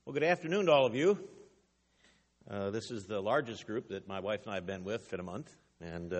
Well, good afternoon to all of you. This is the largest group that my wife and I have been with in a month, and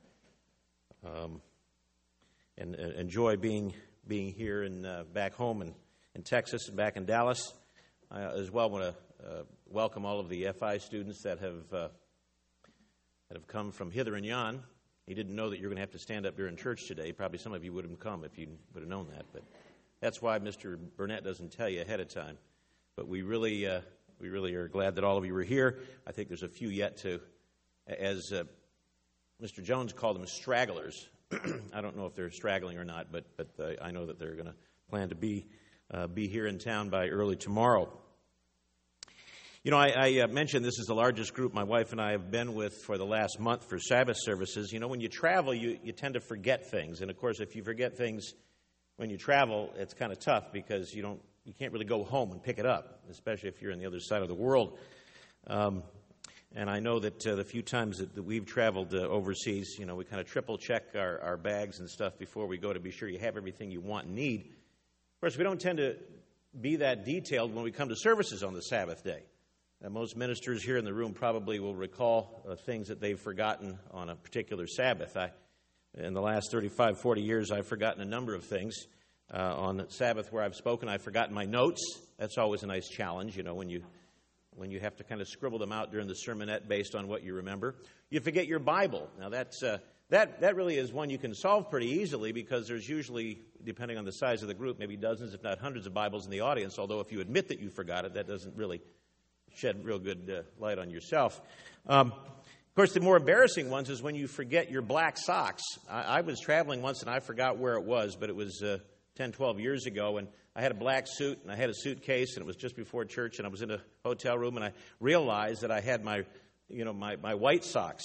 enjoy being here and back home in Texas and back in Dallas. I as well want to welcome all of the FI students that have come from hither and yon. You didn't know that you're going to have to stand up during church today. Probably some of you would have come if you would have known that, but that's why Mr. Burnett doesn't tell you ahead of time. But we really are glad that all of you were here. I think there's a few yet to, as Mr. Jones called them, stragglers. I don't know if they're straggling or not, but I know that they're going to plan to be here in town by early tomorrow. You know, I mentioned this is the largest group my wife and I have been with for the last month for Sabbath services. You know, when you travel, you tend to forget things. And, of course, if you forget things when you travel, it's kind of tough because you can't really go home and pick it up, especially if you're on the other side of the world. And I know that the few times that we've traveled overseas, you know, we kind of triple check our bags and stuff before we go to be sure you have everything you want and need. Of course, we don't tend to be that detailed when we come to services on the Sabbath day. Most ministers here in the room probably will recall things that they've forgotten on a particular Sabbath. In the last 35, 40 years, I've forgotten a number of things. On the Sabbath where I've spoken, I've forgotten my notes. That's always a nice challenge, you know, when you have to kind of scribble them out during the sermonette based on what you remember. You forget your Bible. Now, that really is one you can solve pretty easily because there's usually, depending on the size of the group, maybe dozens, if not hundreds of Bibles in the audience, although if you admit that you forgot it, that doesn't really shed real good light on yourself. Of course, the more embarrassing ones is when you forget your black socks. I was traveling once and I forgot where it was, but it was 10, 12 years ago, and I had a black suit and I had a suitcase, and it was just before church, and I was in a hotel room, and I realized that I had my white socks.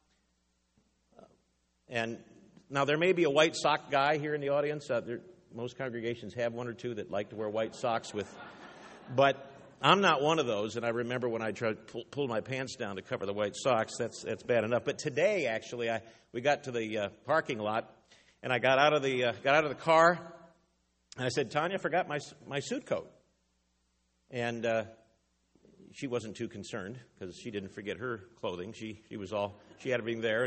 And now there may be a white sock guy here in the audience. Most congregations have one or two that like to wear white socks but I'm not one of those, and I remember when I tried to pull my pants down to cover the white socks. That's bad enough. But today, actually, we got to the parking lot, and I got out of the car, and I said, "Tanya, I forgot my suit coat." And she wasn't too concerned because she didn't forget her clothing. She had everything there,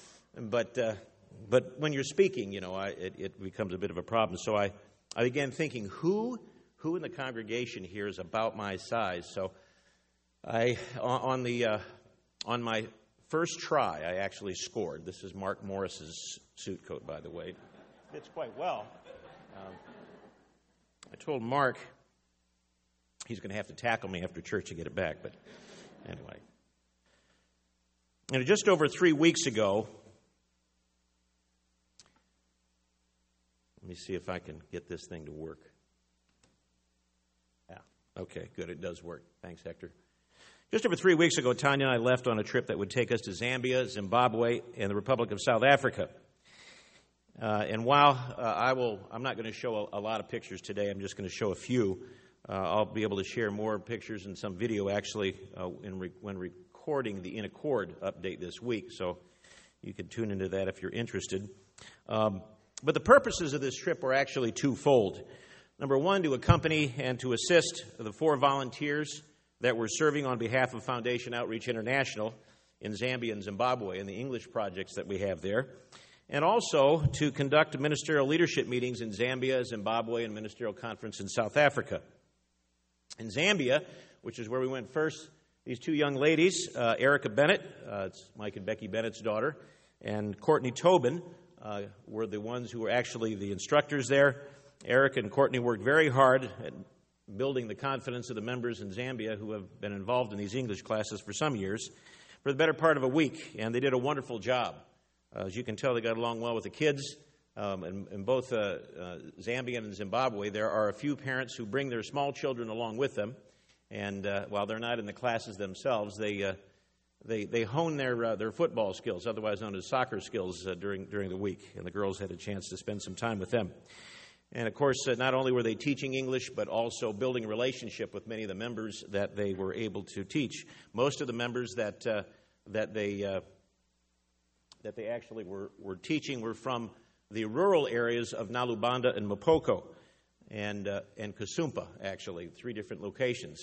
but when you're speaking, you know, it becomes a bit of a problem. So I began thinking, who in the congregation here is about my size? So on my first try, I actually scored. This is Mark Morris's suit coat, by the way. It fits quite well. I told Mark he's going to have to tackle me after church to get it back, but anyway. And just over 3 weeks ago, let me see if I can get this thing to work. Okay, good. It does work. Thanks, Hector. Just over 3 weeks ago, Tanya and I left on a trip that would take us to Zambia, Zimbabwe, and the Republic of South Africa. And while I'm not going to show a lot of pictures today, I'm just going to show a few. I'll be able to share more pictures and some video, actually, when recording the In Accord update this week. So you can tune into that if you're interested. But the purposes of this trip were actually twofold. Number one, to accompany and to assist the 4 volunteers that were serving on behalf of Foundation Outreach International in Zambia and Zimbabwe and the English projects that we have there. And also to conduct ministerial leadership meetings in Zambia, Zimbabwe, and ministerial conference in South Africa. In Zambia, which is where we went first, these 2 young ladies, Erica Bennett, it's Mike and Becky Bennett's daughter, and Courtney Tobin were the ones who were actually the instructors there. Eric and Courtney worked very hard at building the confidence of the members in Zambia who have been involved in these English classes for some years for the better part of a week, and they did a wonderful job. As you can tell, they got along well with the kids. In both Zambia and Zimbabwe, there are a few parents who bring their small children along with them, and while they're not in the classes themselves, they hone their football skills, otherwise known as soccer skills, during the week, and the girls had a chance to spend some time with them. And, of course, not only were they teaching English, but also building a relationship with many of the members that they were able to teach. Most of the members that they actually were teaching were from the rural areas of Nalubanda and Mapoko and Kasumpa, actually, 3 different locations.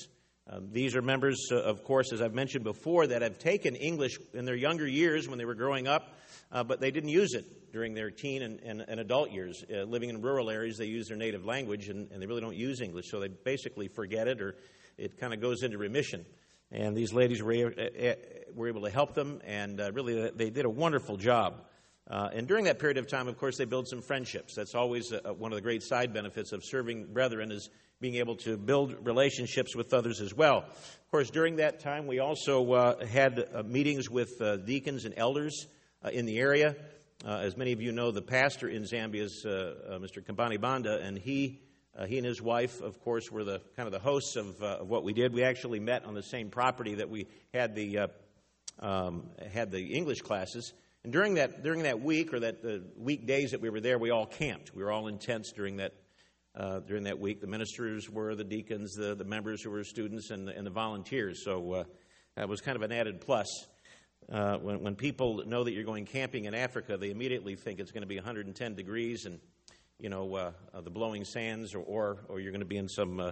These are members, of course, as I've mentioned before, that have taken English in their younger years when they were growing up, but they didn't use it during their teen and adult years. Living in rural areas, they use their native language, and they really don't use English, so they basically forget it, or it kind of goes into remission. And these ladies were able to help them, and really they did a wonderful job. And during that period of time, of course, they build some friendships. That's always one of the great side benefits of serving brethren, is being able to build relationships with others as well. Of course, during that time, we also had meetings with deacons and elders in the area. As many of you know, the pastor in Zambia is Mr. Kambani Banda, and he and his wife, of course, were the kind of the hosts of what we did. We actually met on the same property that we had the English classes. And during that week, or the weekdays that we were there, we all camped. We were all in tents during that week. The ministers were, the deacons, the members who were students, and the volunteers. So that was kind of an added plus. When people know that you're going camping in Africa, they immediately think it's going to be 110 degrees and the blowing sands, or you're going to be in some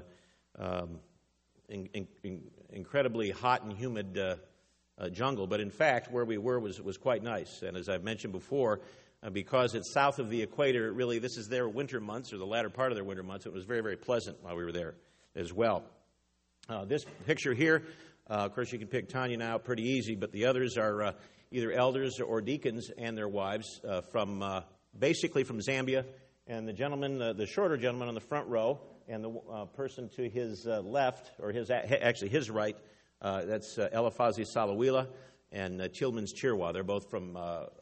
incredibly hot and humid jungle. But in fact, where we were was quite nice. And as I've mentioned before, because it's south of the equator, really this is their winter months, or the latter part of their winter months. It was very, very pleasant while we were there as well. This picture here, of course, you can pick Tanya now pretty easy, but the others are either elders or deacons and their wives basically from Zambia. And the gentleman, the shorter gentleman on the front row, and the person to his left, or his right, that's Elifazi Salawila and Chilmans Chirwa. They're both from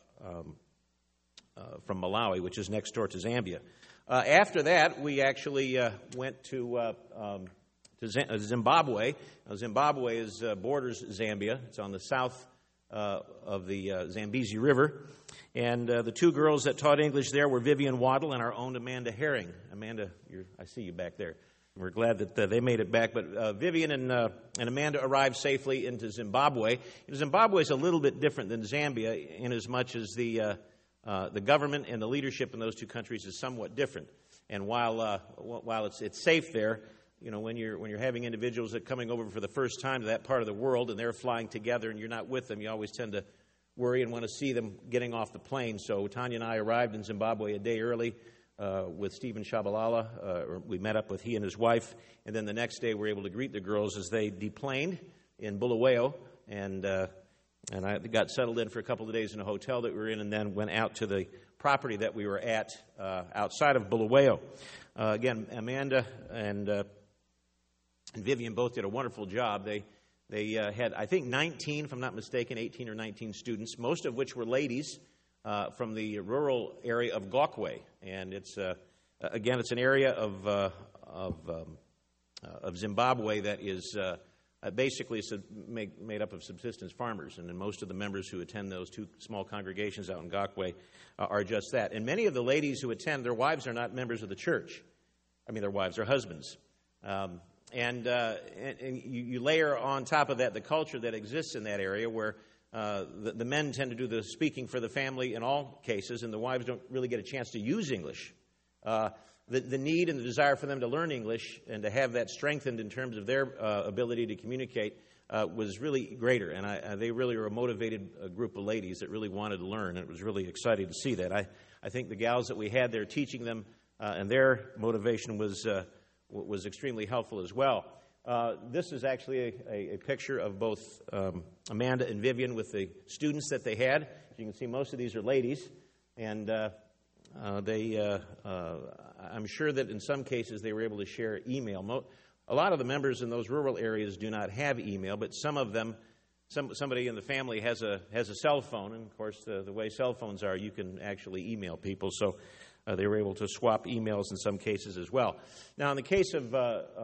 Malawi, which is next door to Zambia. After that, we actually went to Zimbabwe. Now, Zimbabwe borders Zambia. It's on the south of the Zambezi River. And the two girls that taught English there were Vivian Waddle and our own Amanda Herring. Amanda, I see you back there. We're glad that they made it back. But Vivian and Amanda arrived safely into Zimbabwe. Zimbabwe is a little bit different than Zambia in as much as the government and the leadership in those two countries is somewhat different. And while it's safe there, when you're having individuals that are coming over for the first time to that part of the world and they're flying together and you're not with them, you always tend to worry and want to see them getting off the plane. So Tanya and I arrived in Zimbabwe a day early with Stephen Shabalala. We met up with he and his wife, and then the next day we were able to greet the girls as they deplaned in Bulawayo, and I got settled in for a couple of days in a hotel that we were in, and then went out to the property that we were at outside of Bulawayo. Again, Amanda and Vivian both did a wonderful job. They had, I think, 19, if I'm not mistaken, 18 or 19 students, most of which were ladies from the rural area of Gokwe. And it's an area of Zimbabwe that is basically made up of subsistence farmers. And then most of the members who attend those two small congregations out in Gokwe are just that. And many of the ladies who attend, their wives are not members of the church. I mean, their wives are husbands. And you layer on top of that the culture that exists in that area, where the men tend to do the speaking for the family in all cases, and the wives don't really get a chance to use English. The need and the desire for them to learn English and to have that strengthened in terms of their ability to communicate was really greater. And they really were a motivated group of ladies that really wanted to learn, and it was really exciting to see that. I think the gals that we had there teaching them and their motivation was extremely helpful as well. This is actually a picture of both Amanda and Vivian with the students that they had. As you can see, most of these are ladies, and I'm sure that in some cases they were able to share email. A lot of the members in those rural areas do not have email, but some of them, somebody in the family has a cell phone, and of course the way cell phones are, you can actually email people. So they were able to swap emails in some cases as well. Now, in the case of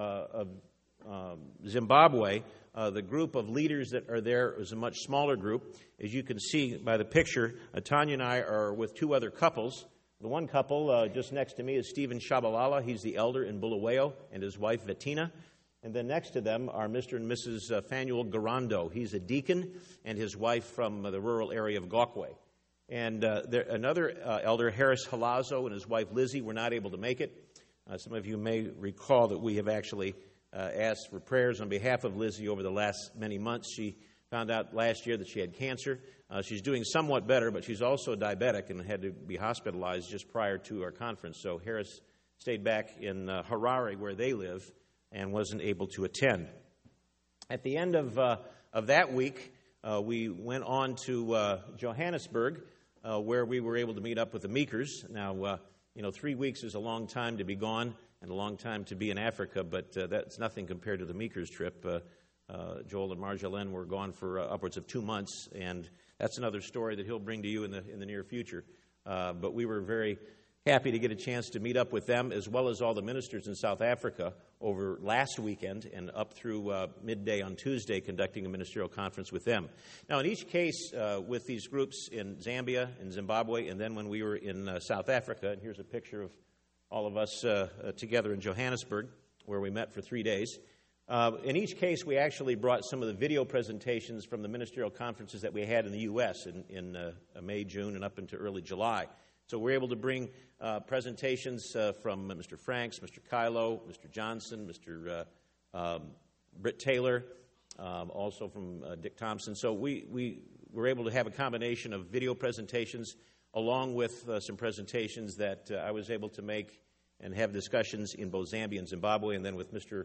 Zimbabwe, the group of leaders that are there is a much smaller group. As you can see by the picture, Tanya and I are with two other couples. The one couple just next to me is Stephen Shabalala. He's the elder in Bulawayo, and his wife, Bettina. And then next to them are Mr. and Mrs. Fanuel Garando. He's a deacon, and his wife from the rural area of Gokwe. And another elder, Harris Halazo, and his wife, Lizzie, were not able to make it. Some of you may recall that we have actually asked for prayers on behalf of Lizzie over the last many months. She found out last year that she had cancer. She's doing somewhat better, but she's also diabetic and had to be hospitalized just prior to our conference. So Harris stayed back in Harare, where they live, and wasn't able to attend. At the end of that week, we went on to Johannesburg, where we were able to meet up with the Meekers. Now, 3 weeks is a long time to be gone and a long time to be in Africa, but that's nothing compared to the Meekers trip. Joel and Marjolaine were gone for upwards of 2 months, and that's another story that he'll bring to you in the near future. But we were very happy to get a chance to meet up with them, as well as all the ministers in South Africa over last weekend and up through midday on Tuesday, conducting a ministerial conference with them. Now, in each case, with these groups in Zambia and Zimbabwe, and then when we were in South Africa, and here's a picture of all of us together in Johannesburg, where we met for 3 days. In each case, we actually brought some of the video presentations from the ministerial conferences that we had in the U.S. in May, June, and up into early July. So we're able to bring presentations from Mr. Franks, Mr. Kylo, Mr. Johnson, Mr. Britt Taylor, also from Dick Thompson. So we were able to have a combination of video presentations along with some presentations that I was able to make and have discussions in both Zambia and Zimbabwe, and then with Mr.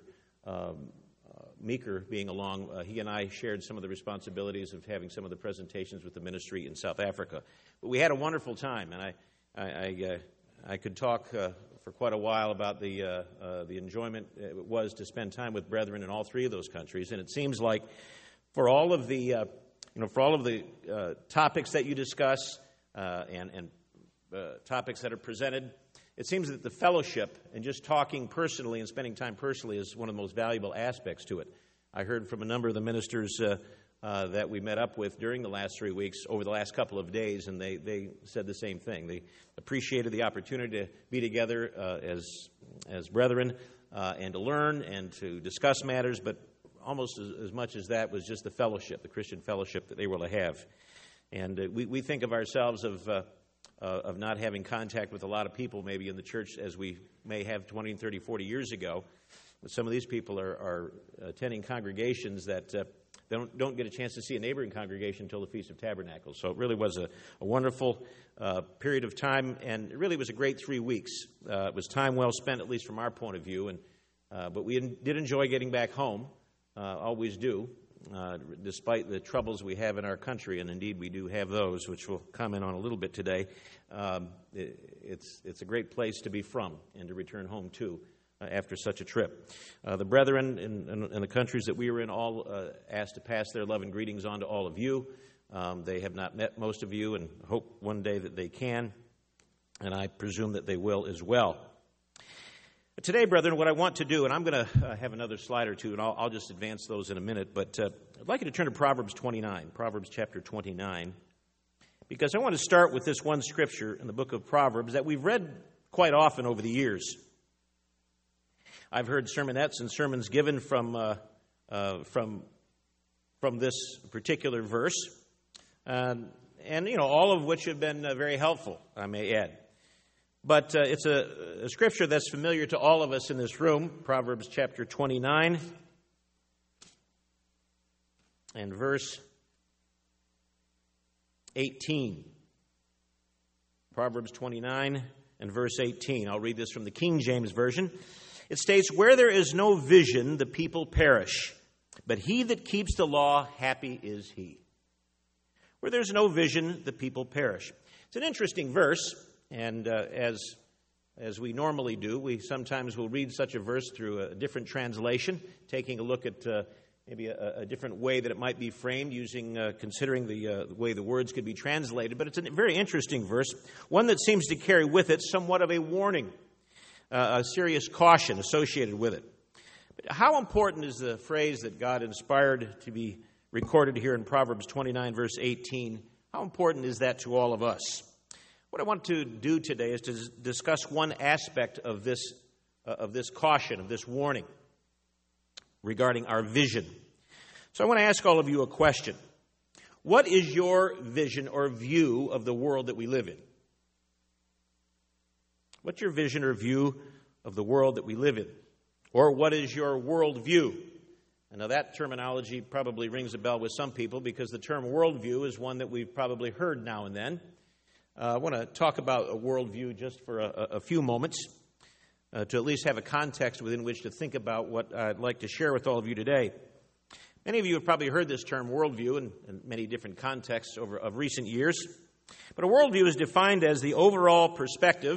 Meeker being along, he and I shared some of the responsibilities of having some of the presentations with the ministry in South Africa. But we had a wonderful time, and I could talk for quite a while about the enjoyment it was to spend time with brethren in all three of those countries. And it seems like for all of the topics that you discuss and topics that are presented, it seems that the fellowship and just talking personally and spending time personally is one of the most valuable aspects to it. I heard from a number of the ministers that we met up with during the last 3 weeks over the last couple of days, and they said the same thing. They appreciated the opportunity to be together as brethren and to learn and to discuss matters, but almost as much as that was just the fellowship, the Christian fellowship that they were to have. And we think of ourselves of not having contact with a lot of people maybe in the church as we may have 20, 30, 40 years ago. But some of these people are attending congregations that they don't get a chance to see a neighboring congregation until the Feast of Tabernacles. So it really was a wonderful period of time, and it really was a great 3 weeks. It was time well spent, at least from our point of view. But we did enjoy getting back home, always do. Despite the troubles we have in our country, and indeed we do have those, which we'll comment on a little bit today, it's a great place to be from and to return home to after such a trip. The brethren in the countries that we were in all asked to pass their love and greetings on to all of you. They have not met most of you and hope one day that they can, and I presume that they will as well. Today, brethren, what I want to do, and I'm going to have another slide or two, and I'll just advance those in a minute, but I'd like you to turn to Proverbs 29, Proverbs chapter 29, because I want to start with this one scripture in the book of Proverbs that we've read quite often over the years. I've heard sermonettes and sermons given from this particular verse, and all of which have been very helpful, I may add. But it's a scripture that's familiar to all of us in this room, Proverbs chapter 29 and verse 18. Proverbs 29 and verse 18. I'll read this from the King James Version. It states, "Where there is no vision, the people perish, but he that keeps the law, happy is he." Where there's no vision, the people perish. It's an interesting verse. And as we normally do, we sometimes will read such a verse through a different translation, taking a look at maybe a different way that it might be framed, considering the way the words could be translated. But it's a very interesting verse, one that seems to carry with it somewhat of a warning, a serious caution associated with it. But how important is the phrase that God inspired to be recorded here in Proverbs 29, verse 18? How important is that to all of us? What I want to do today is to discuss one aspect of this caution, of this warning regarding our vision. So I want to ask all of you a question. What is your vision or view of the world that we live in? What's your vision or view of the world that we live in? Or what is your worldview? And now that terminology probably rings a bell with some people because the term worldview is one that we've probably heard now and then. I want to talk about a worldview just for a few moments to at least have a context within which to think about what I'd like to share with all of you today. Many of you have probably heard this term worldview in many different contexts of recent years. But a worldview is defined as the overall perspective.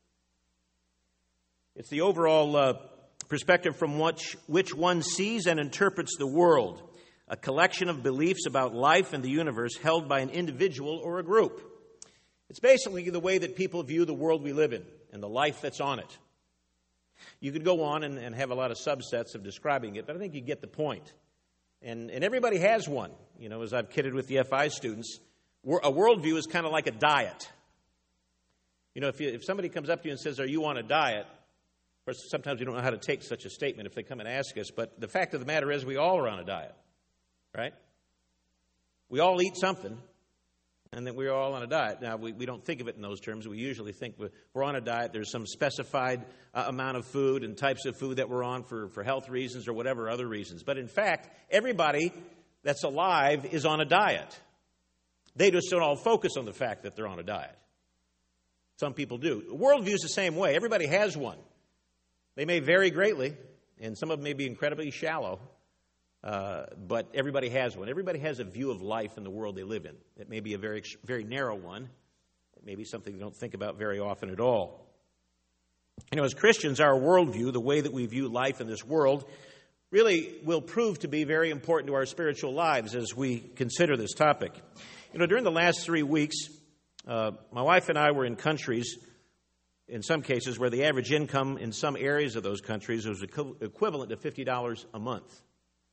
It's the overall perspective from which one sees and interprets the world, a collection of beliefs about life and the universe held by an individual or a group. It's basically the way that people view the world we live in and the life that's on it. You could go on and have a lot of subsets of describing it, but I think you get the point. And everybody has one. You know, as I've kidded with the FI students, a worldview is kind of like a diet. You know, if somebody comes up to you and says, "Are you on a diet?" Of course, sometimes we don't know how to take such a statement if they come and ask us, but the fact of the matter is we all are on a diet, right? We all eat something, and then we're all on a diet. Now, we don't think of it in those terms. We usually think we're on a diet. There's some specified amount of food and types of food that we're on for health reasons or whatever other reasons. But in fact, everybody that's alive is on a diet. They just don't all focus on the fact that they're on a diet. Some people do. Worldview is the same way. Everybody has one. They may vary greatly, and some of them may be incredibly shallow, but everybody has one. Everybody has a view of life in the world they live in. It may be a very, very narrow one. It may be something we don't think about very often at all. You know, as Christians, our worldview, the way that we view life in this world, really will prove to be very important to our spiritual lives as we consider this topic. You know, during the last 3 weeks, my wife and I were in countries, in some cases, where the average income in some areas of those countries was equivalent to $50 a month.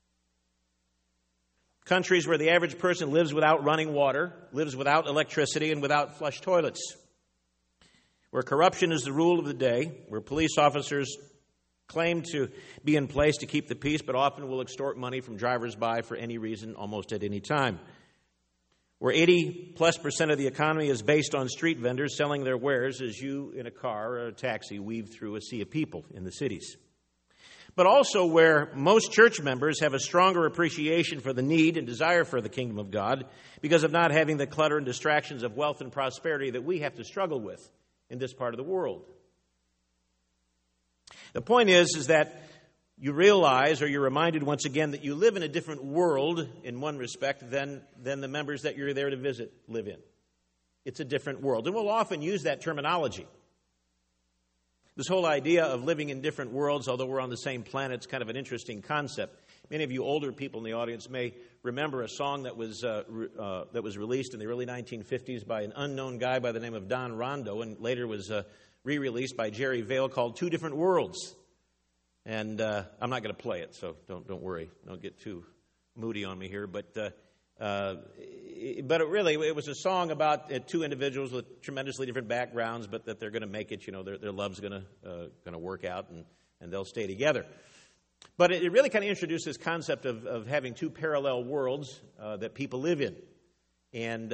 Countries where the average person lives without running water, lives without electricity, and without flush toilets. Where corruption is the rule of the day, where police officers claim to be in place to keep the peace, but often will extort money from drivers-by for any reason, almost at any time. Where 80+% of the economy is based on street vendors selling their wares as you in a car or a taxi weave through a sea of people in the cities. But also where most church members have a stronger appreciation for the need and desire for the kingdom of God because of not having the clutter and distractions of wealth and prosperity that we have to struggle with in this part of the world. The point is that you realize, or you're reminded once again, that you live in a different world in one respect than the members that you're there to visit live in. It's a different world. And we'll often use that terminology. This whole idea of living in different worlds, although we're on the same planet, is kind of an interesting concept. Many of you older people in the audience may remember a song that was released in the early 1950s by an unknown guy by the name of Don Rondo, and later was re-released by Jerry Vale, called Two Different Worlds. And I'm not going to play it, so don't worry. Don't get too moody on me here. But it was a song about two individuals with tremendously different backgrounds, but that they're going to make it. You know, their love's going to work out, and they'll stay together. But it really kind of introduced this concept of having two parallel worlds that people live in, and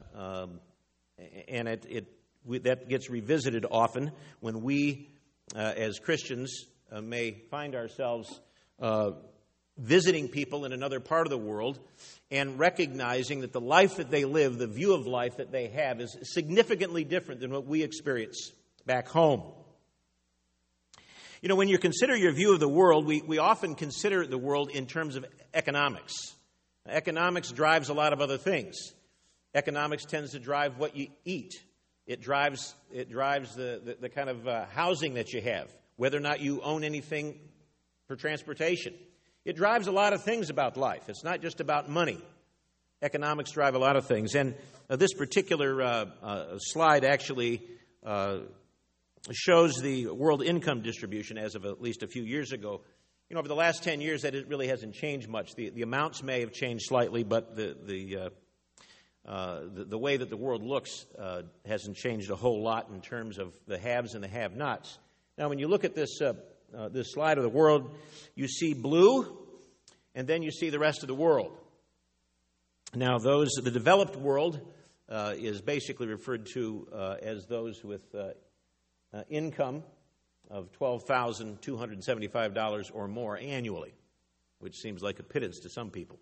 that gets revisited often when we, as Christians, may find ourselves visiting people in another part of the world and recognizing that the life that they live, the view of life that they have, is significantly different than what we experience back home. You know, when you consider your view of the world, we often consider the world in terms of economics. Economics drives a lot of other things. Economics tends to drive what you eat. It drives the kind of housing that you have, whether or not you own anything for transportation. It drives a lot of things about life. It's not just about money. Economics drive a lot of things. And this particular slide actually shows the world income distribution as of at least a few years ago. You know, over the last 10 years, that it really hasn't changed much. The amounts may have changed slightly, but the way that the world looks hasn't changed a whole lot in terms of the haves and the have-nots. Now, when you look at this slide of the world, you see blue, and then you see the rest of the world. Now, the developed world is basically referred to as those with income of $12,275 or more annually, which seems like a pittance to some people.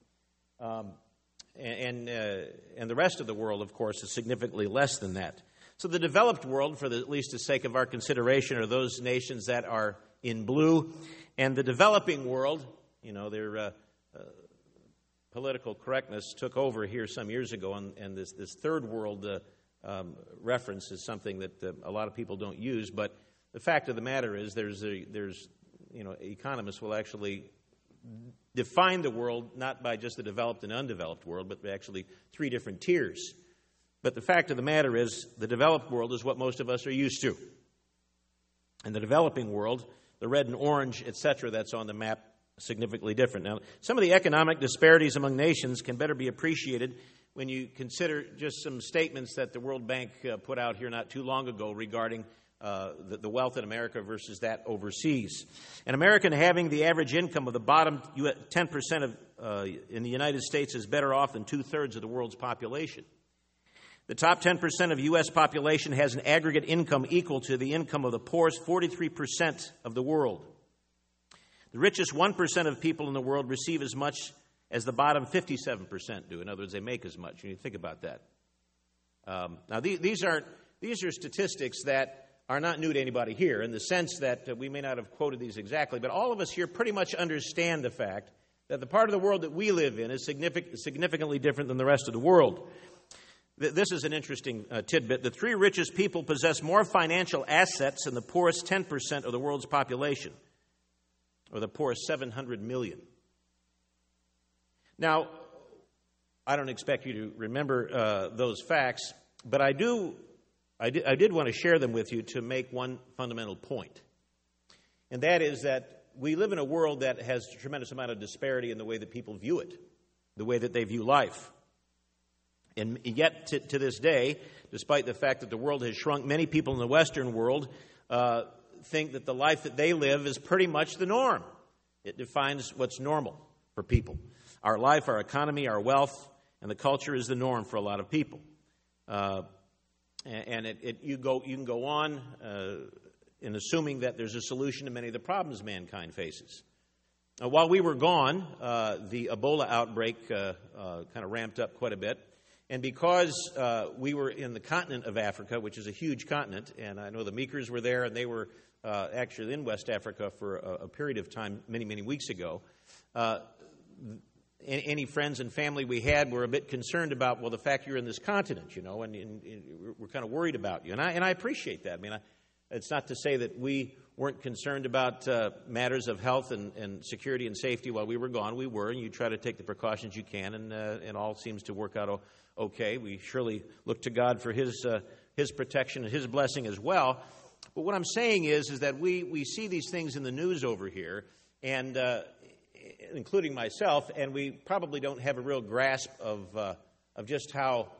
And the rest of the world, of course, is significantly less than that. So the developed world, at least the sake of our consideration, are those nations that are in blue. And the developing world, their political correctness took over here some years ago, and this third world reference is something that a lot of people don't use. But the fact of the matter is, economists will actually define the world not by just the developed and undeveloped world, but actually three different tiers. But the fact of the matter is, the developed world is what most of us are used to. And the developing world, the red and orange, etc., that's on the map, significantly different. Now, some of the economic disparities among nations can better be appreciated when you consider just some statements that the World Bank put out here not too long ago regarding the wealth in America versus that overseas. An American having the average income of the bottom 10% in the United States is better off than two-thirds of the world's population. The top 10% of U.S. population has an aggregate income equal to the income of the poorest 43% of the world. The richest 1% of people in the world receive as much as the bottom 57% do. In other words, they make as much. You think about that. Now, these are statistics that are not new to anybody here, in the sense that we may not have quoted these exactly, but all of us here pretty much understand the fact that the part of the world that we live in is significantly different than the rest of the world. This is an interesting tidbit. The three richest people possess more financial assets than the poorest 10% of the world's population, or the poorest 700 million. Now, I don't expect you to remember those facts, but I did want to share them with you to make one fundamental point. And that is that we live in a world that has a tremendous amount of disparity in the way that people view it, the way that they view life. And yet, to this day, despite the fact that the world has shrunk, many people in the Western world think that the life that they live is pretty much the norm. It defines what's normal for people. Our life, our economy, our wealth, and the culture is the norm for a lot of people. And you can go on in assuming that there's a solution to many of the problems mankind faces. While we were gone, the Ebola outbreak kind of ramped up quite a bit. And because we were in the continent of Africa, which is a huge continent, and I know the Meekers were there, and they were actually in West Africa for a period of time many, many weeks ago, any friends and family we had were a bit concerned about, well, the fact you're in this continent, and we're kind of worried about you. And I appreciate that. I mean, it's not to say that we weren't concerned about matters of health and security and safety while we were gone. We were, and you try to take the precautions you can, and all seems to work out okay. We surely look to God for His protection and His blessing as well. But what I'm saying is that we see these things in the news over here, and including myself, and we probably don't have a real grasp of just how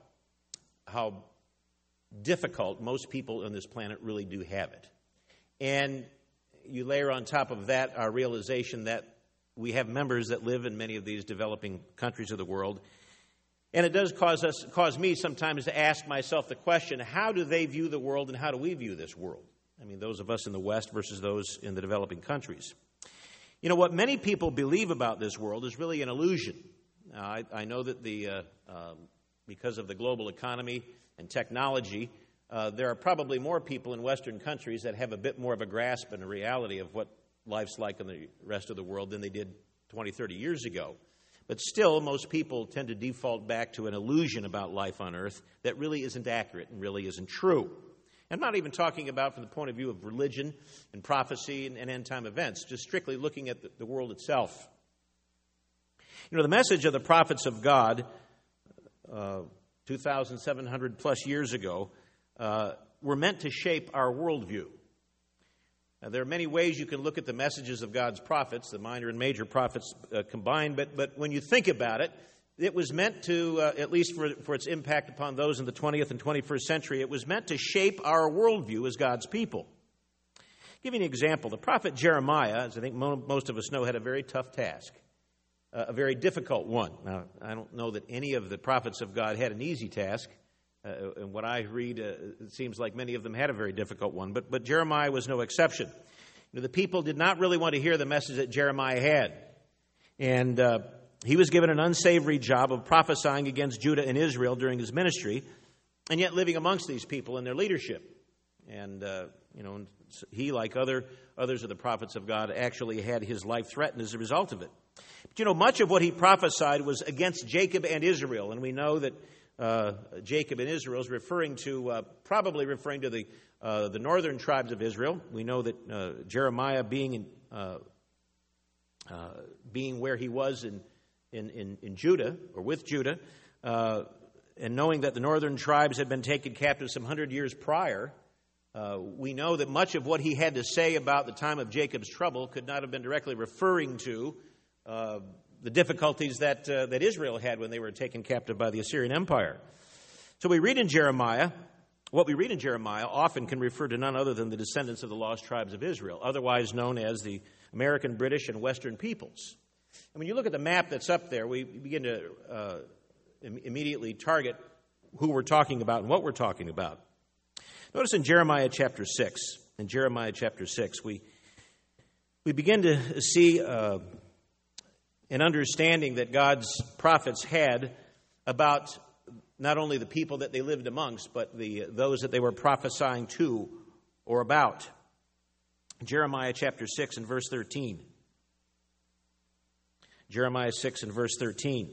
difficult most people on this planet really do have it. And you layer on top of that our realization that we have members that live in many of these developing countries of the world. And it does cause me sometimes to ask myself the question, how do they view the world and how do we view this world? I mean, those of us in the West versus those in the developing countries. What many people believe about this world is really an illusion. Now, I know that because of the global economy and technology, there are probably more people in Western countries that have a bit more of a grasp and a reality of what life's like in the rest of the world than they did 20, 30 years ago. But still, most people tend to default back to an illusion about life on Earth that really isn't accurate and really isn't true. I'm not even talking about from the point of view of religion and prophecy and end-time events, just strictly looking at the world itself. The message of the prophets of God 2,700 plus years ago were meant to shape our worldview. Now, there are many ways you can look at the messages of God's prophets, the minor and major prophets combined, but when you think about it, it was meant to, at least for its impact upon those in the 20th and 21st century, it was meant to shape our worldview as God's people. I'll give you an example. The prophet Jeremiah, as I think most of us know, had a very tough task, a very difficult one. Now, I don't know that any of the prophets of God had an easy task. And what I read, it seems like many of them had a very difficult one. But Jeremiah was no exception. The people did not really want to hear the message that Jeremiah had. And he was given an unsavory job of prophesying against Judah and Israel during his ministry, and yet living amongst these people in their leadership. And, he, like others of the prophets of God, actually had his life threatened as a result of it. But, much of what he prophesied was against Jacob and Israel. And we know that Jacob and Israel is probably referring to the northern tribes of Israel. We know that Jeremiah being where he was in Judah, or with Judah, and knowing that the northern tribes had been taken captive some 100 years prior, we know that much of what he had to say about the time of Jacob's trouble could not have been directly referring to the difficulties that Israel had when they were taken captive by the Assyrian Empire. So what we read in Jeremiah often can refer to none other than the descendants of the lost tribes of Israel, otherwise known as the American, British, and Western peoples. And when you look at the map that's up there, we begin to immediately target who we're talking about and what we're talking about. Notice in Jeremiah chapter 6, we begin to see an understanding that God's prophets had about not only the people that they lived amongst, but those that they were prophesying to or about. Jeremiah chapter 6 and verse 13. Jeremiah 6 and verse 13.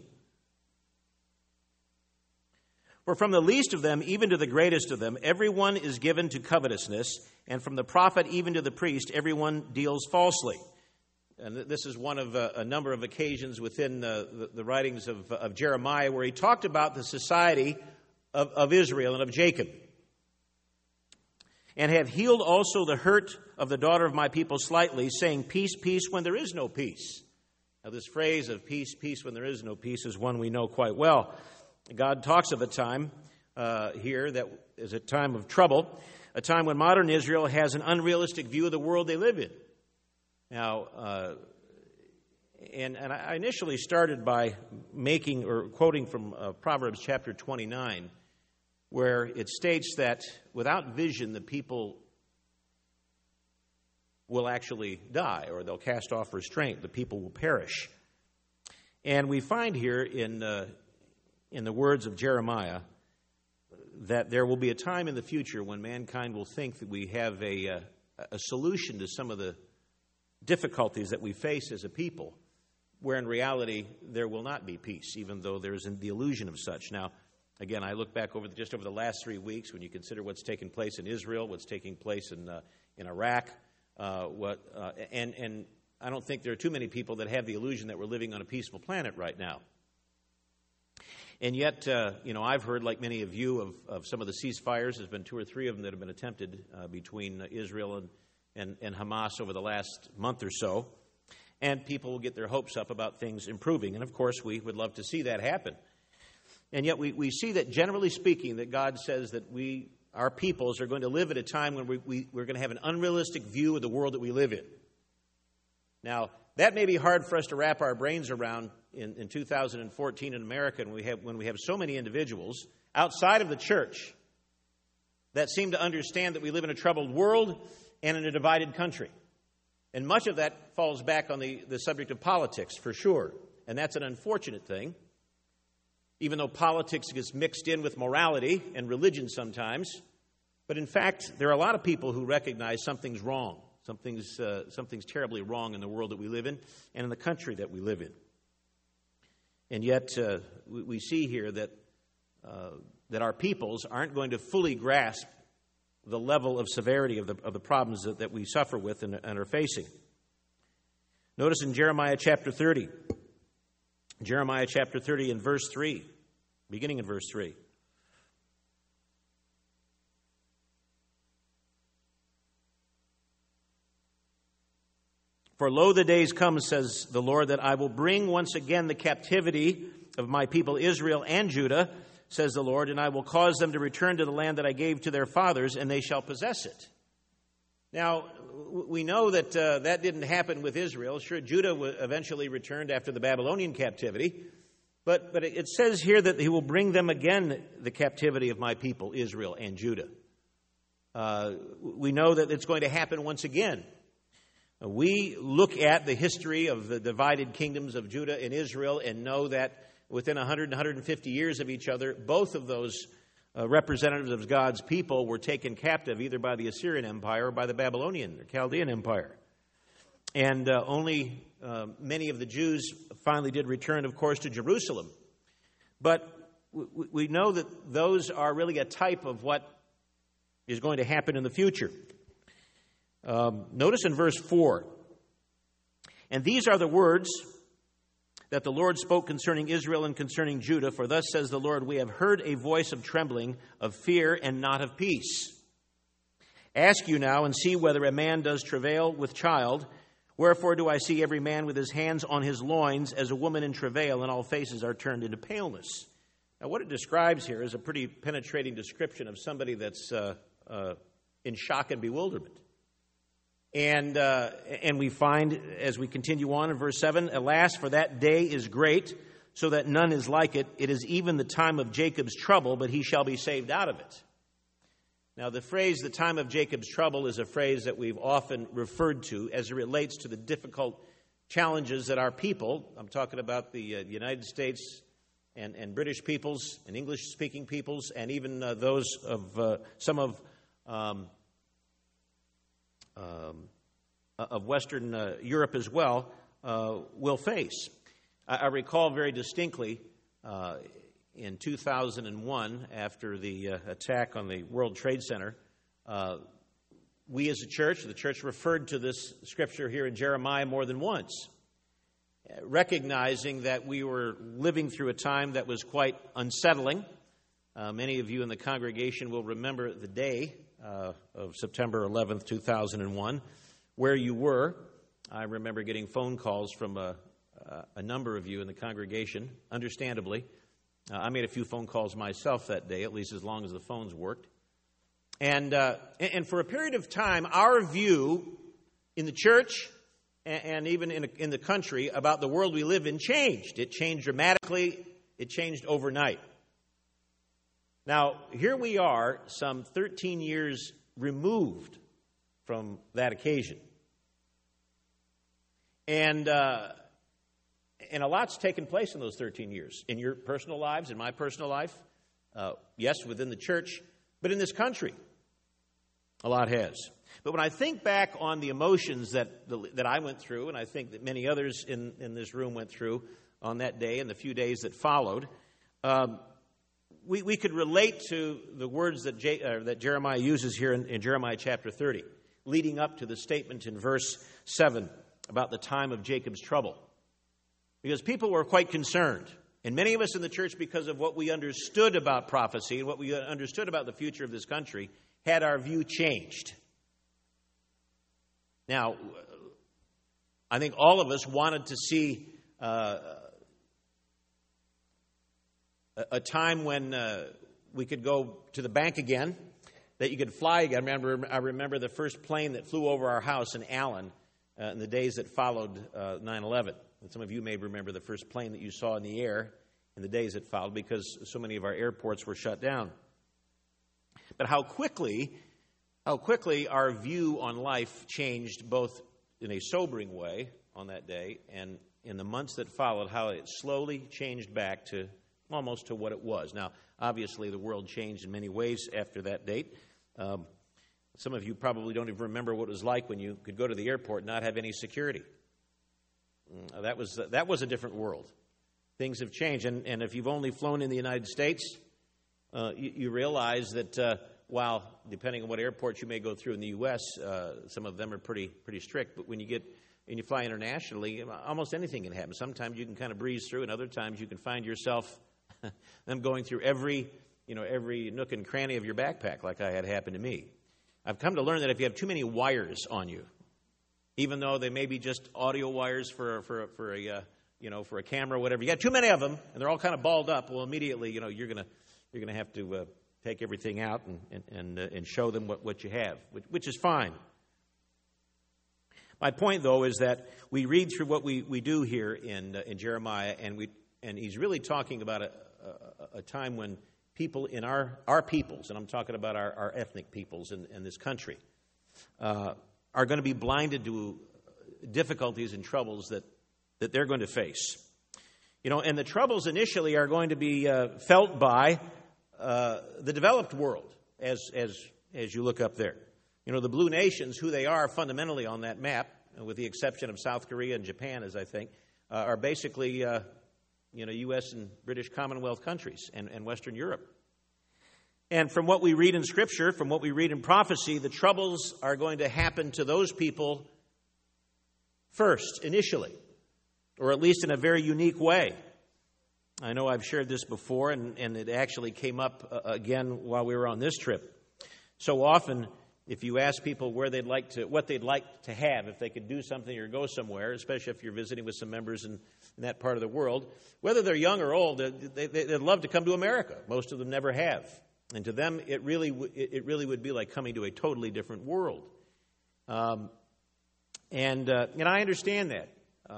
For from the least of them even to the greatest of them, everyone is given to covetousness, and from the prophet even to the priest, everyone deals falsely. And this is one of a number of occasions within the writings of Jeremiah where he talked about the society of Israel and of Jacob. And have healed also the hurt of the daughter of my people slightly, saying, peace, peace, when there is no peace. Now this phrase of peace, peace, when there is no peace is one we know quite well. God talks of a time here that is a time of trouble, a time when modern Israel has an unrealistic view of the world they live in. Now, and I initially started by quoting from Proverbs chapter 29, where it states that without vision, the people will actually die, or they'll cast off restraint. The people will perish. And we find here in the words of Jeremiah that there will be a time in the future when mankind will think that we have a solution to some of the difficulties that we face as a people, where in reality there will not be peace, even though there's the illusion of such. Now, again, I look back over the last 3 weeks, when you consider what's taking place in Israel, what's taking place in Iraq, and I don't think there are too many people that have the illusion that we're living on a peaceful planet right now. And yet, I've heard, like many of you, of some of the ceasefires. There's been 2 or 3 of them that have been attempted between Israel and Hamas over the last month or so. And people will get their hopes up about things improving. And, of course, we would love to see that happen. And yet we see that, generally speaking, that God says that our peoples are going to live at a time when we're going to have an unrealistic view of the world that we live in. Now, that may be hard for us to wrap our brains around in 2014 in America, when we have so many individuals outside of the church that seem to understand that we live in a troubled world and in a divided country. And much of that falls back on the subject of politics, for sure. And that's an unfortunate thing, even though politics gets mixed in with morality and religion sometimes. But in fact, there are a lot of people who recognize something's wrong. Something's terribly wrong in the world that we live in and in the country that we live in. And yet we see here that our peoples aren't going to fully grasp the level of severity of the problems that we suffer with and are facing. Notice in Jeremiah chapter 30. Jeremiah chapter 30 in verse 3, beginning in verse 3. For lo, the days come, says the Lord, that I will bring once again the captivity of my people Israel and Judah, says the Lord, and I will cause them to return to the land that I gave to their fathers, and they shall possess it. Now, we know that that didn't happen with Israel. Sure, Judah eventually returned after the Babylonian captivity, But it says here that he will bring them again, the captivity of my people, Israel and Judah. We know that it's going to happen once again. We look at the history of the divided kingdoms of Judah and Israel and know that within 100 and 150 years of each other, both of those representatives of God's people were taken captive either by the Assyrian Empire or by the Babylonian or Chaldean Empire. And only many of the Jews finally did return, of course, to Jerusalem. But we know that those are really a type of what is going to happen in the future. Notice in verse 4, and these are the words that the Lord spoke concerning Israel and concerning Judah, for thus says the Lord, we have heard a voice of trembling, of fear, and not of peace. Ask you now and see whether a man does travail with child. Wherefore do I see every man with his hands on his loins as a woman in travail, and all faces are turned into paleness. Now, what it describes here is a pretty penetrating description of somebody that's in shock and bewilderment. And we find, as we continue on in verse 7, alas, for that day is great, so that none is like it. It is even the time of Jacob's trouble, but he shall be saved out of it. Now, the phrase, the time of Jacob's trouble, is a phrase that we've often referred to as it relates to the difficult challenges that our people, I'm talking about the United States and British peoples and English-speaking peoples, and even those of some of Western Europe as well, will face. I recall very distinctly in 2001, after the attack on the World Trade Center, we as a church, the church referred to this scripture here in Jeremiah more than once, recognizing that we were living through a time that was quite unsettling. Many of you in the congregation will remember the day of September 11th, 2001, where you were. I remember getting phone calls from a number of you in the congregation, understandably. I made a few phone calls myself that day, at least as long as the phones worked. And for a period of time, our view in the church and even in the country about the world we live in changed. It changed dramatically. It changed overnight. Now, here we are, some 13 years removed from that occasion. And a lot's taken place in those 13 years, in your personal lives, in my personal life, yes, within the church, but in this country, a lot has. But when I think back on the emotions that I went through, and I think that many others in this room went through on that day and the few days that followed, we could relate to the words that Jeremiah uses here in Jeremiah chapter 30, leading up to the statement in verse 7 about the time of Jacob's trouble. Because people were quite concerned. And many of us in the church, because of what we understood about prophecy and what we understood about the future of this country, had our view changed. Now, I think all of us wanted to see a time when we could go to the bank again, that you could fly again. I remember the first plane that flew over our house in Allen in the days that followed 9/11. And some of you may remember the first plane that you saw in the air in the days that followed, because so many of our airports were shut down. But how quickly our view on life changed, both in a sobering way on that day and in the months that followed, how it slowly changed back to almost to what it was. Now, obviously, the world changed in many ways after that date. Some of you probably don't even remember what it was like when you could go to the airport and not have any security. That was a different world. Things have changed. And if you've only flown in the United States, you realize that while, depending on what airport you may go through in the U.S., some of them are pretty strict. But when you fly internationally, almost anything can happen. Sometimes you can kind of breeze through, and other times you can find yourself them going through every nook and cranny of your backpack, like I had happen to me. I've come to learn that if you have too many wires on you, even though they may be just audio wires for a camera or whatever, you got too many of them, and they're all kind of balled up. Well, immediately, you're gonna have to take everything out and show them what you have, which is fine. My point, though, is that we read through what we do here in Jeremiah, and And he's really talking about a time when people in our peoples, and I'm talking about our ethnic peoples in this country, are going to be blinded to difficulties and troubles that they're going to face. And the troubles initially are going to be felt by the developed world, as you look up there. The blue nations, who they are fundamentally on that map, with the exception of South Korea and Japan, as I think, are basically U.S. and British Commonwealth countries and Western Europe. And from what we read in Scripture, from what we read in prophecy, the troubles are going to happen to those people first, initially, or at least in a very unique way. I know I've shared this before, and it actually came up again while we were on this trip. So often, if you ask people what they'd like to have if they could do something or go somewhere, especially if you're visiting with some members in that part of the world, whether they're young or old, they'd love to come to America. Most of them never have. And to them, it really would be like coming to a totally different world. And I understand that.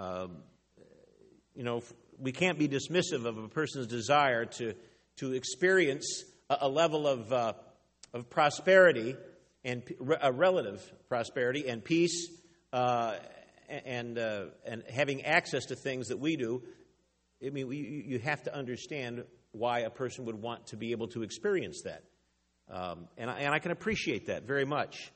We can't be dismissive of a person's desire to experience a level of prosperity and a relative prosperity and peace and having access to things that we do. I mean, you have to understand why a person would want to be able to experience that, and I can appreciate that very much.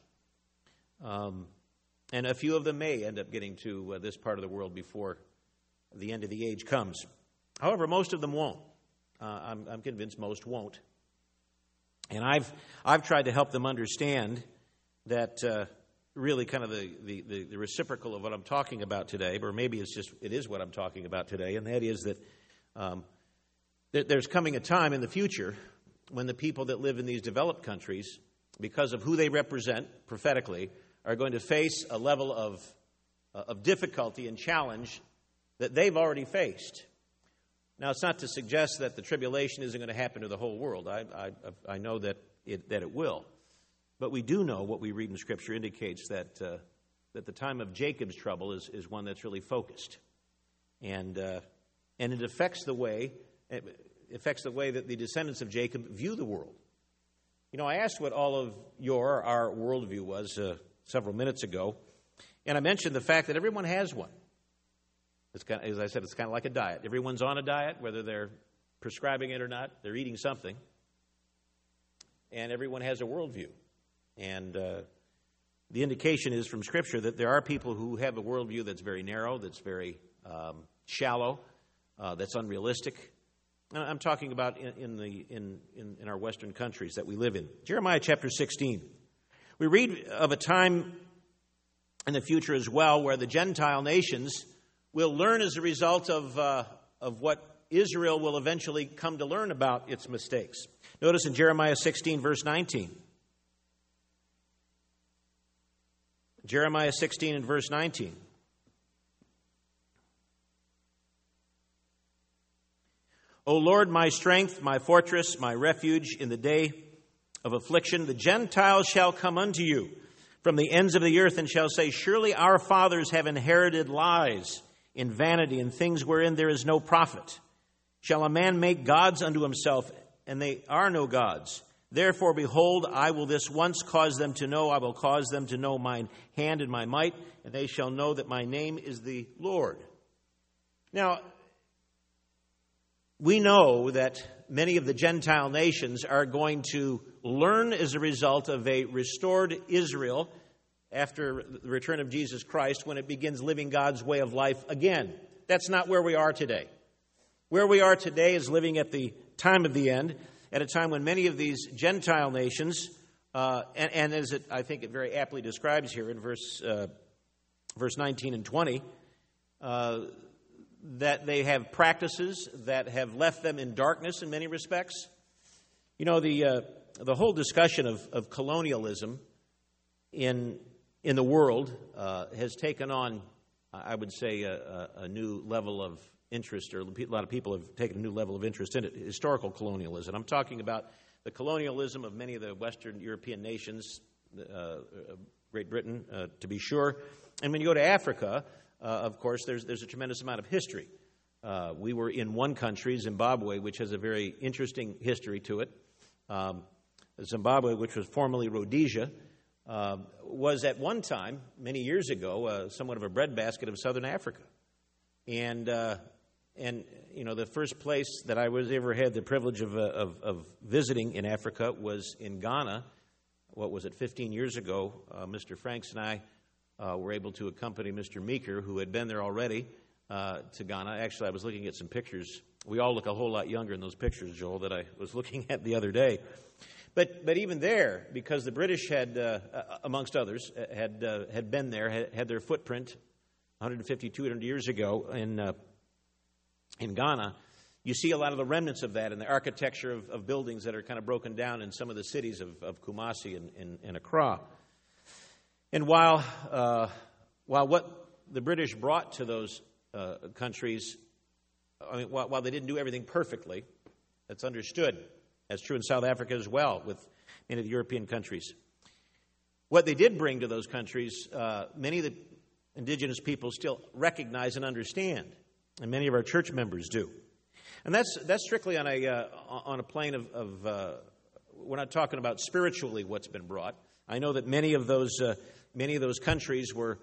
And a few of them may end up getting to this part of the world before the end of the age comes. However, most of them won't. I'm convinced most won't. And I've tried to help them understand that really kind of the reciprocal of what I'm talking about today, or maybe it is what I'm talking about today, and that is that there's coming a time in the future when the people that live in these developed countries, because of who they represent prophetically, are going to face a level of difficulty and challenge that they've already faced. Now, it's not to suggest that the tribulation isn't going to happen to the whole world. I know that it will. But we do know what we read in Scripture indicates that the time of Jacob's trouble is one that's really focused. And it affects the way that the descendants of Jacob view the world. I asked what all of our worldview was several minutes ago, and I mentioned the fact that everyone has one. It's kind of, as I said, it's kind of like a diet. Everyone's on a diet, whether they're prescribing it or not. They're eating something. And everyone has a worldview. And the indication is from Scripture that there are people who have a worldview that's very narrow, that's very shallow, that's unrealistic. And I'm talking about in our Western countries that we live in. Jeremiah chapter 16. We read of a time in the future as well where the Gentile nations will learn as a result of what Israel will eventually come to learn about its mistakes. Notice in Jeremiah 16, verse 19. Jeremiah 16 and verse 19. O Lord, my strength, my fortress, my refuge in the day of affliction, the Gentiles shall come unto you from the ends of the earth and shall say, surely our fathers have inherited lies in vanity and things wherein there is no profit. Shall a man make gods unto himself, and they are no gods? Therefore, behold, I will this once cause them to know, I will cause them to know mine hand and my might, and they shall know that my name is the Lord. Now, we know that many of the Gentile nations are going to learn as a result of a restored Israel after the return of Jesus Christ, when it begins living God's way of life again. That's not where we are today. Where we are today is living at the time of the end, at a time when many of these Gentile nations, and as I think it very aptly describes here in verse 19 and 20, that they have practices that have left them in darkness in many respects. The whole discussion of colonialism in the world has taken on, I would say, a new level of interest, or a lot of people have taken a new level of interest in it, historical colonialism. I'm talking about the colonialism of many of the Western European nations, Great Britain, to be sure. And when you go to Africa, of course, there's a tremendous amount of history We were in one country, Zimbabwe, which has a very interesting history to it. Zimbabwe, which was formerly Rhodesia, was at one time, many years ago, somewhat of a breadbasket of southern Africa. And the first place that I ever had the privilege of visiting in Africa was in Ghana. What was it, 15 years ago? Mr. Franks and I were able to accompany Mr. Meeker, who had been there already, to Ghana. Actually, I was looking at some pictures. We all look a whole lot younger in those pictures, Joel, that I was looking at the other day. But even there, because the British had, amongst others, had been there, had their footprint 150, 200 years ago in Ghana, you see a lot of the remnants of that in the architecture of buildings that are kind of broken down in some of the cities of Kumasi and Accra. And while what the British brought to those countries, while they didn't do everything perfectly, that's understood. That's true in South Africa as well, with many of the European countries. What they did bring to those countries, many of the indigenous people still recognize and understand, and many of our church members do. And that's strictly on a plane of we're not talking about spiritually what's been brought. I know that many of those countries were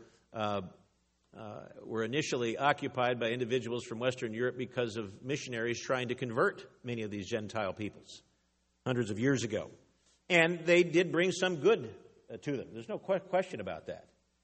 initially occupied by individuals from Western Europe because of missionaries trying to convert many of these Gentile peoples hundreds of years ago. And they did bring some good to them. There's no question about that.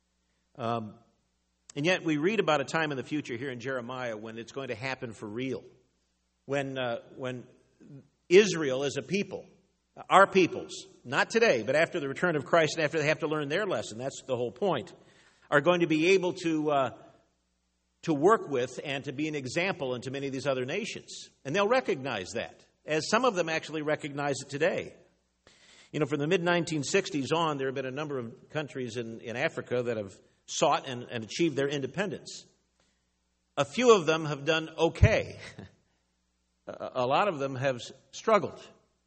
And yet we read about a time in the future here in Jeremiah when it's going to happen for real. When Israel as a people, our peoples, not today, but after the return of Christ and after they have to learn their lesson, that's the whole point, are going to be able to work with and to be an example into many of these other nations. And they'll recognize that, as some of them actually recognize it today. From the mid-1960s on, there have been a number of countries in Africa that have sought and achieved their independence. A few of them have done okay. A lot of them have struggled.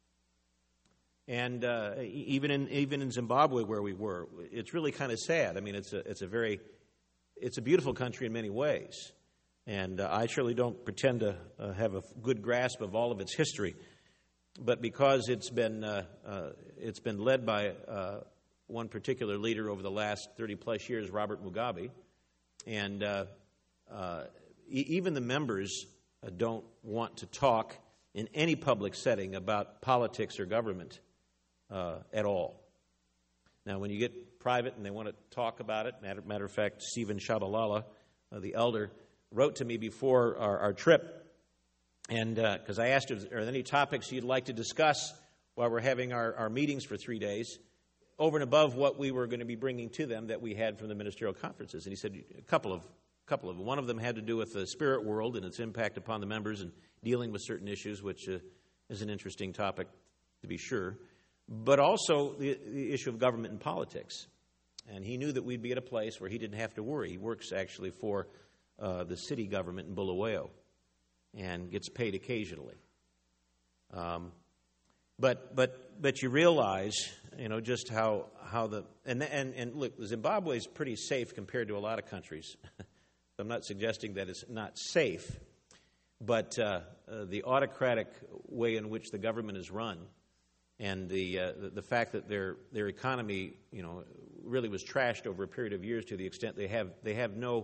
And even in Zimbabwe, where we were, it's really kind of sad. I mean, it's a beautiful country in many ways, and I surely don't pretend to have a good grasp of all of its history. But because it's been led by one particular leader over the last 30-plus years, Robert Mugabe, and even the members don't want to talk in any public setting about politics or government at all. Now, when you get private and they want to talk about it, matter of fact, Stephen Shabalala, the elder, wrote to me before our trip, and because I asked him, are there any topics you'd like to discuss while we're having our meetings for 3 days, over and above what we were going to be bringing to them that we had from the ministerial conferences? And he said a couple of them. One of them had to do with the spirit world and its impact upon the members and dealing with certain issues, which is an interesting topic to be sure, but also the issue of government and politics. And he knew that we'd be at a place where he didn't have to worry. He works actually for the city government in Bulawayo and gets paid occasionally. But you realize, just how and look, Zimbabwe is pretty safe compared to a lot of countries. I'm not suggesting that it's not safe, but the autocratic way in which the government is run, and the fact that their economy, really was trashed over a period of years to the extent they have no.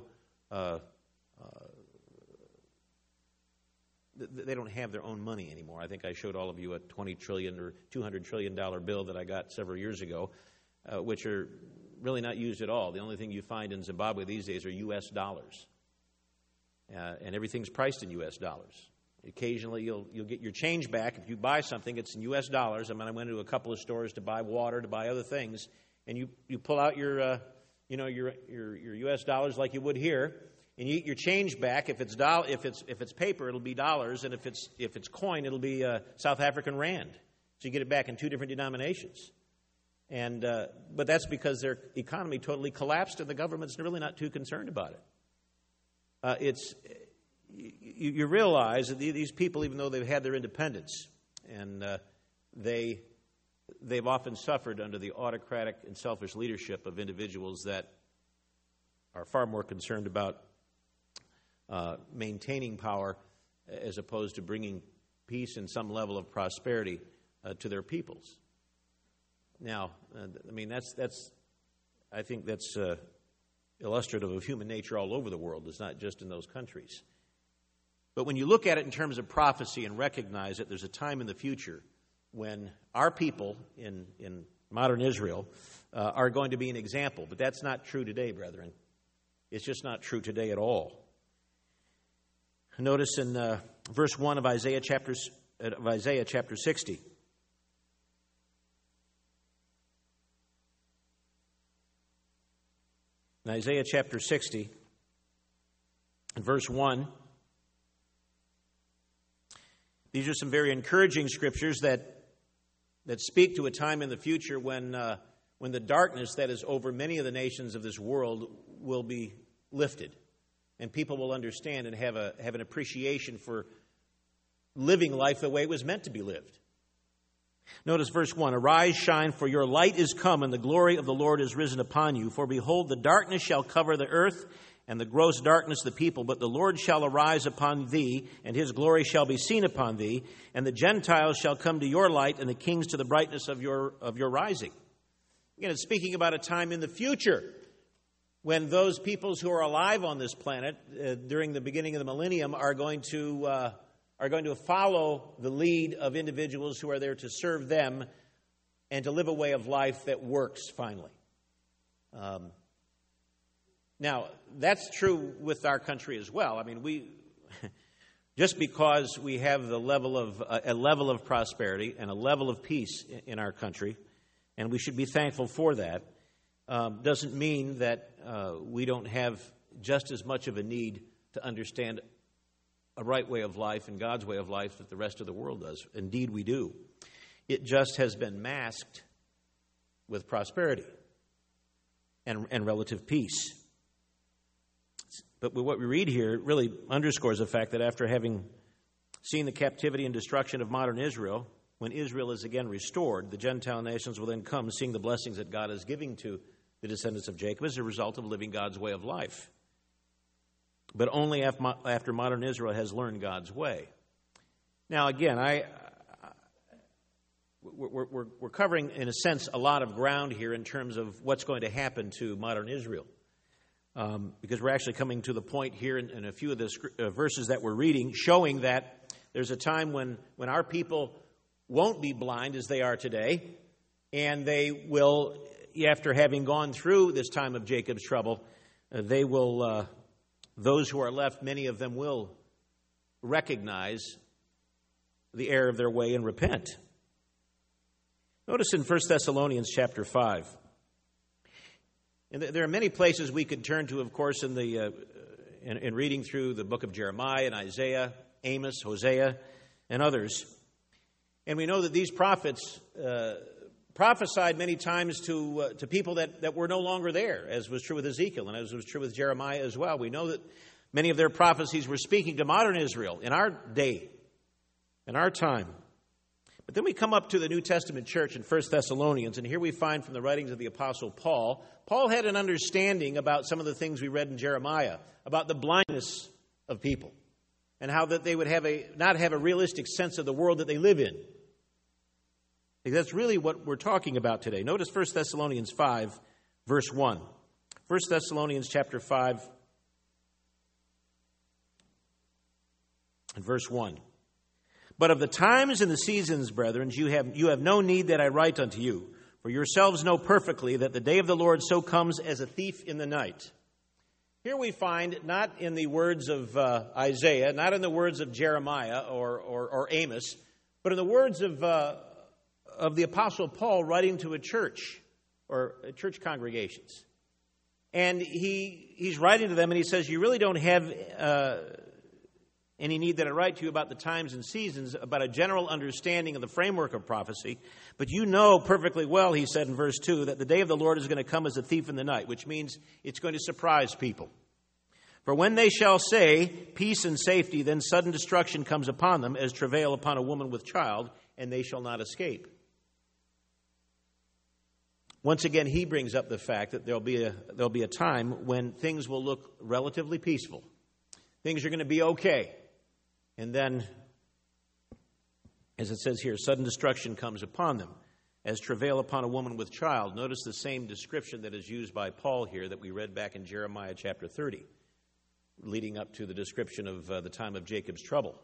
They don't have their own money anymore. I think I showed all of you a $20 trillion or $200 trillion bill that I got several years ago, which are really not used at all. The only thing you find in Zimbabwe these days are U.S. dollars, and everything's priced in U.S. dollars. Occasionally, you'll get your change back if you buy something. It's in U.S. dollars. I went to a couple of stores to buy water, to buy other things, and you pull out your U.S. dollars like you would here. And you get your change back. If it's paper, it'll be dollars, and if it's coin, it'll be South African rand. So you get it back in two different denominations. And but that's because their economy totally collapsed, and the government's really not too concerned about it. You realize that these people, even though they've had their independence, and they've often suffered under the autocratic and selfish leadership of individuals that are far more concerned about maintaining power as opposed to bringing peace and some level of prosperity to their peoples. Now, I think that's illustrative of human nature all over the world. It's not just in those countries. But when you look at it in terms of prophecy and recognize that there's a time in the future when our people in modern Israel are going to be an example. But that's not true today, brethren. It's just not true today at all. Notice in verse 1 of Isaiah chapter 60. In Isaiah chapter 60, in verse 1, these are some very encouraging scriptures that speak to a time in the future when the darkness that is over many of the nations of this world will be lifted, and people will understand and have an appreciation for living life the way it was meant to be lived. Notice verse 1, "Arise, shine, for your light is come, and the glory of the Lord is risen upon you. For behold, the darkness shall cover the earth, and the gross darkness the people. But the Lord shall arise upon thee, and his glory shall be seen upon thee. And the Gentiles shall come to your light, and the kings to the brightness of your rising." Again, it's speaking about a time in the future when those peoples who are alive on this planet during the beginning of the millennium are going to follow the lead of individuals who are there to serve them and to live a way of life that works finally. Now, that's true with our country as well. I mean, we just because we have a level of prosperity and a level of peace in our country, and we should be thankful for that, doesn't mean that we don't have just as much of a need to understand a right way of life and God's way of life that the rest of the world does. Indeed, we do. It just has been masked with prosperity and relative peace. But what we read here really underscores the fact that after having seen the captivity and destruction of modern Israel, when Israel is again restored, the Gentile nations will then come seeing the blessings that God is giving to the descendants of Jacob as a result of living God's way of life. But only after modern Israel has learned God's way. Now, again, we're covering, in a sense, a lot of ground here in terms of what's going to happen to modern Israel. Because we're actually coming to the point here in a few of the verses that we're reading, showing that there's a time when our people won't be blind as they are today, and they will, after having gone through this time of Jacob's trouble, those who are left, many of them will recognize the error of their way and repent. Notice in 1 Thessalonians chapter 5. And there are many places we could turn to, of course, in reading through the book of Jeremiah and Isaiah, Amos, Hosea, and others. And we know that these prophets prophesied many times to people that were no longer there, as was true with Ezekiel and as was true with Jeremiah as well. We know that many of their prophecies were speaking to modern Israel in our day, in our time. But then we come up to the New Testament church in 1 Thessalonians, and here we find from the writings of the Apostle Paul, Paul had an understanding about some of the things we read in Jeremiah, about the blindness of people, and how that they would not have a realistic sense of the world that they live in. That's really what we're talking about today. Notice 1 Thessalonians 5, verse 1. 1 Thessalonians chapter 5, and verse 1. "But of the times and the seasons, brethren, you have no need that I write unto you. For yourselves know perfectly that the day of the Lord so comes as a thief in the night." Here we find, not in the words of Isaiah, not in the words of Jeremiah or Amos, but in the words of the Apostle Paul writing to a church or church congregations. And he's writing to them and he says, you really don't have any need that I write to you about the times and seasons, about a general understanding of the framework of prophecy. But you know perfectly well, he said in verse 2, that the day of the Lord is going to come as a thief in the night, which means it's going to surprise people. "For when they shall say, peace and safety, then sudden destruction comes upon them, as travail upon a woman with child, and they shall not escape." Once again, he brings up the fact that there'll be a time when things will look relatively peaceful. things are going to be okay. And then, as it says here, sudden destruction comes upon them, as travail upon a woman with child. Notice the same description that is used by Paul here that we read back in Jeremiah chapter 30, leading up to the description of the time of Jacob's trouble.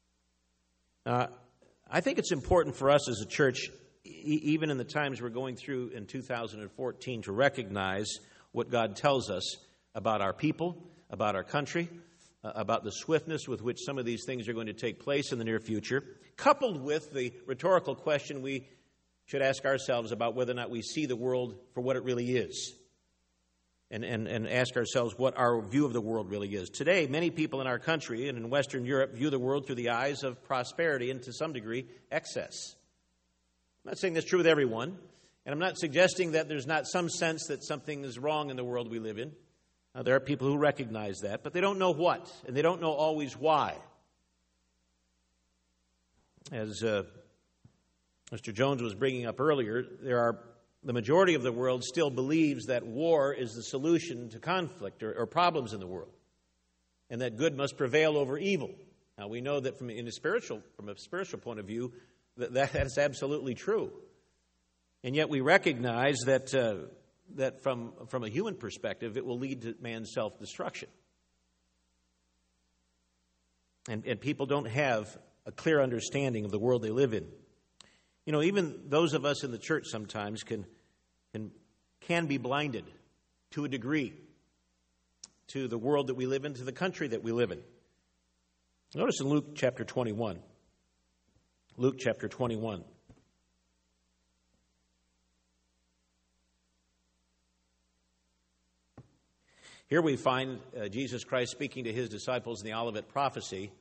I think it's important for us as a church, even in the times we're going through in 2014, to recognize what God tells us about our people, about our country, about the swiftness with which some of these things are going to take place in the near future, coupled with the rhetorical question we should ask ourselves about whether or not we see the world for what it really is, and ask ourselves what our view of the world really is. Today, many people in our country and in Western Europe view the world through the eyes of prosperity and, to some degree, excess. I'm not saying that's true with everyone, and I'm not suggesting that there's not some sense that something is wrong in the world we live in. There are people who recognize that, but they don't know what, and they don't know always why. As Mr. Jones was bringing up earlier, the majority of the world still believes that war is the solution to conflict or problems in the world, and that good must prevail over evil. Now, we know that from a spiritual point of view, that is absolutely true. And yet we recognize that from a human perspective, it will lead to man's self-destruction. And people don't have a clear understanding of the world they live in. You know, even those of us in the church sometimes can be blinded to a degree to the world that we live in, to the country that we live in. Notice in Luke chapter 21. Luke chapter 21. Here we find Jesus Christ speaking to his disciples in the Olivet prophecy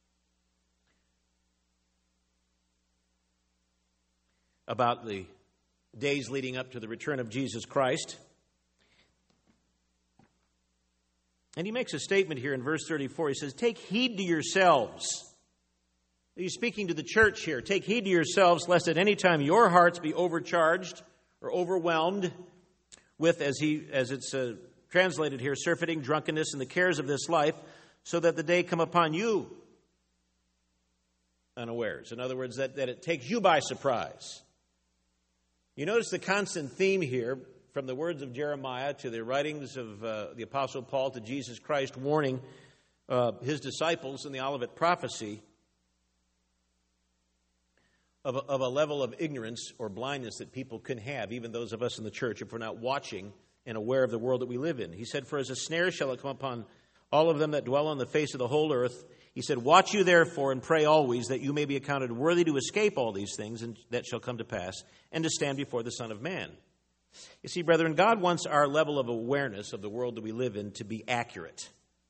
about the days leading up to the return of Jesus Christ. And he makes a statement here in verse 34. He says, "Take heed to yourselves." He's speaking to the church here. "Take heed to yourselves, lest at any time your hearts be overcharged or overwhelmed with," as it's translated here, "surfeiting, drunkenness, and the cares of this life, so that the day come upon you unawares." In other words, that it takes you by surprise. You notice the constant theme here, from the words of Jeremiah to the writings of the Apostle Paul to Jesus Christ warning his disciples in the Olivet prophecy of a level of ignorance or blindness that people can have, even those of us in the church, if we're not watching and aware of the world that we live in. He said, "For as a snare shall it come upon all of them that dwell on the face of the whole earth." He said, "Watch you therefore and pray always, that you may be accounted worthy to escape all these things and that shall come to pass, and to stand before the Son of Man." You see, brethren, God wants our level of awareness of the world that we live in to be accurate.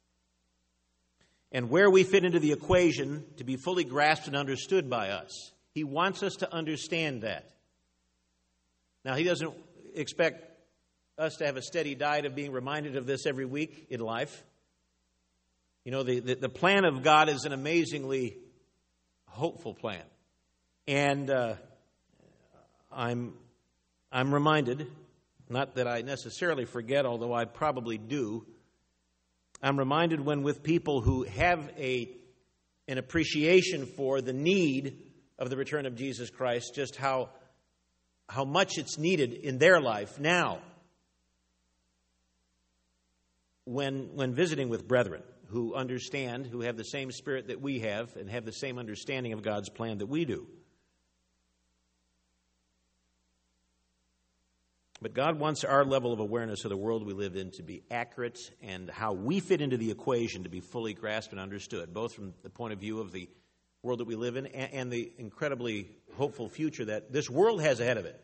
And where we fit into the equation to be fully grasped and understood by us. He wants us to understand that. Now, he doesn't expect us to have a steady diet of being reminded of this every week in life. You know, the plan of God is an amazingly hopeful plan. And I'm reminded, not that I necessarily forget, although I probably do, I'm reminded when with people who have an appreciation for the need of the return of Jesus Christ, just how much it's needed in their life now, when visiting with brethren who understand, who have the same spirit that we have and have the same understanding of God's plan that we do. But God wants our level of awareness of the world we live in to be accurate, and how we fit into the equation to be fully grasped and understood, both from the point of view of the world that we live in and the incredibly hopeful future that this world has ahead of it.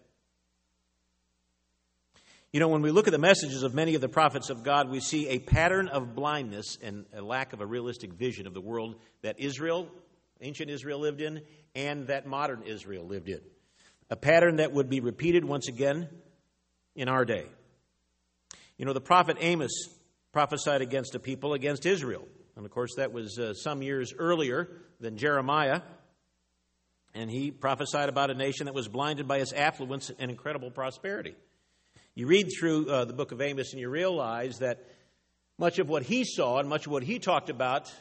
You know, when we look at the messages of many of the prophets of God, we see a pattern of blindness and a lack of a realistic vision of the world that ancient Israel lived in, and that modern Israel lived in. A pattern that would be repeated once again in our day. You know, the prophet Amos prophesied against a people, against Israel. And of course, that was some years earlier than Jeremiah. And he prophesied about a nation that was blinded by its affluence and incredible prosperity. You read through the book of Amos and you realize that much of what he saw and much of what he talked about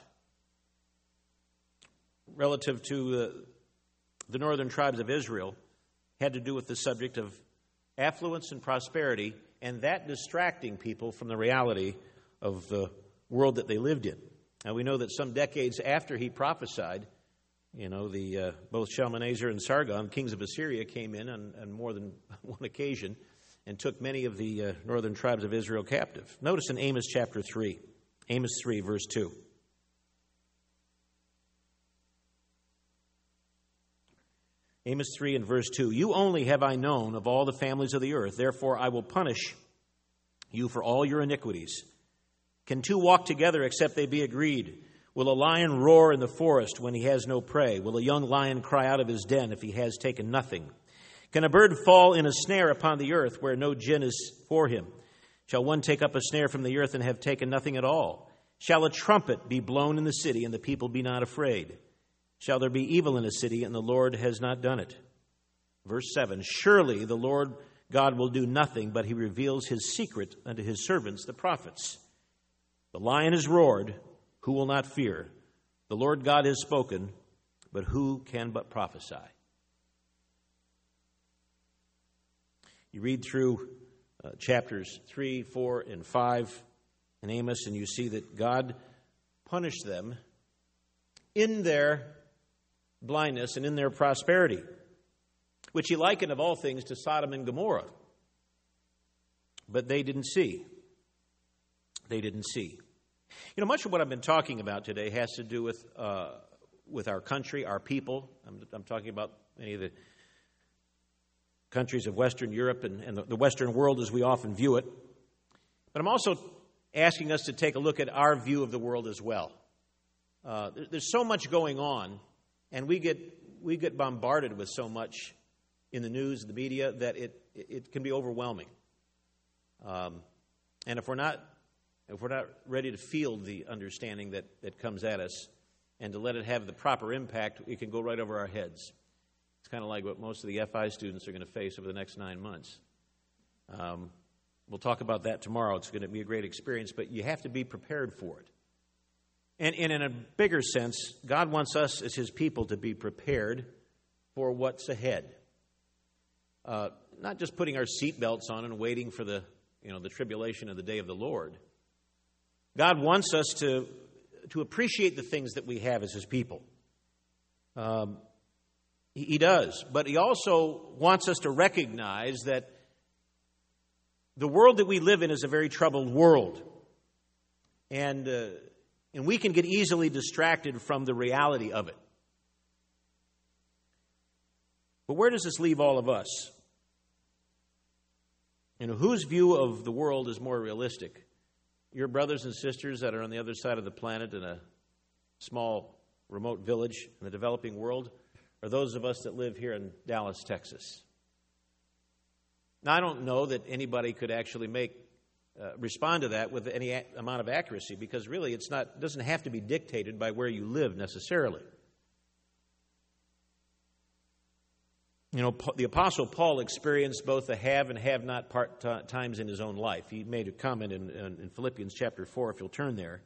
relative to the northern tribes of Israel had to do with the subject of affluence and prosperity, and that distracting people from the reality of the world that they lived in. Now, we know that some decades after he prophesied, both Shalmaneser and Sargon, kings of Assyria, came in on more than one occasion and took many of the northern tribes of Israel captive. Notice in Amos chapter 3, Amos 3, verse 2. Amos 3 and verse 2, "You only have I known of all the families of the earth, therefore I will punish you for all your iniquities. Can two walk together except they be agreed? Will a lion roar in the forest when he has no prey? Will a young lion cry out of his den if he has taken nothing? Can a bird fall in a snare upon the earth where no gin is for him? Shall one take up a snare from the earth and have taken nothing at all? Shall a trumpet be blown in the city and the people be not afraid? Shall there be evil in a city and the Lord has not done it?" Verse 7, "Surely the Lord God will do nothing, but he reveals his secret unto his servants, the prophets. The lion has roared, who will not fear? The Lord God has spoken, but who can but prophesy?" You read through chapters 3, 4, and 5 in Amos, and you see that God punished them in their blindness and in their prosperity, which he likened of all things to Sodom and Gomorrah. But they didn't see. They didn't see. Much of what I've been talking about today has to do with our country, our people. I'm talking about many of the countries of Western Europe and the Western world as we often view it. But I'm also asking us to take a look at our view of the world as well. There's so much going on, and we get bombarded with so much in the news, the media, that it can be overwhelming. And if we're not ready to field the understanding that comes at us and to let it have the proper impact, it can go right over our heads. It's kind of like what most of the FI students are going to face over the next 9 months. We'll talk about that tomorrow. It's going to be a great experience, but you have to be prepared for it. And in a bigger sense, God wants us as his people to be prepared for what's ahead. Not just putting our seatbelts on and waiting for the tribulation of the day of the Lord. God wants us to appreciate the things that we have as his people. He does. But he also wants us to recognize that the world that we live in is a very troubled world. And we can get easily distracted from the reality of it. But where does this leave all of us? Whose view of the world is more realistic? Your brothers and sisters that are on the other side of the planet in a small, remote village in the developing world, or those of us that live here in Dallas, Texas? Now, I don't know that anybody could actually respond to that with any amount of accuracy, because really it doesn't have to be dictated by where you live necessarily. The Apostle Paul experienced both the have and have not times in his own life. He made a comment in Philippians chapter 4, if you'll turn there.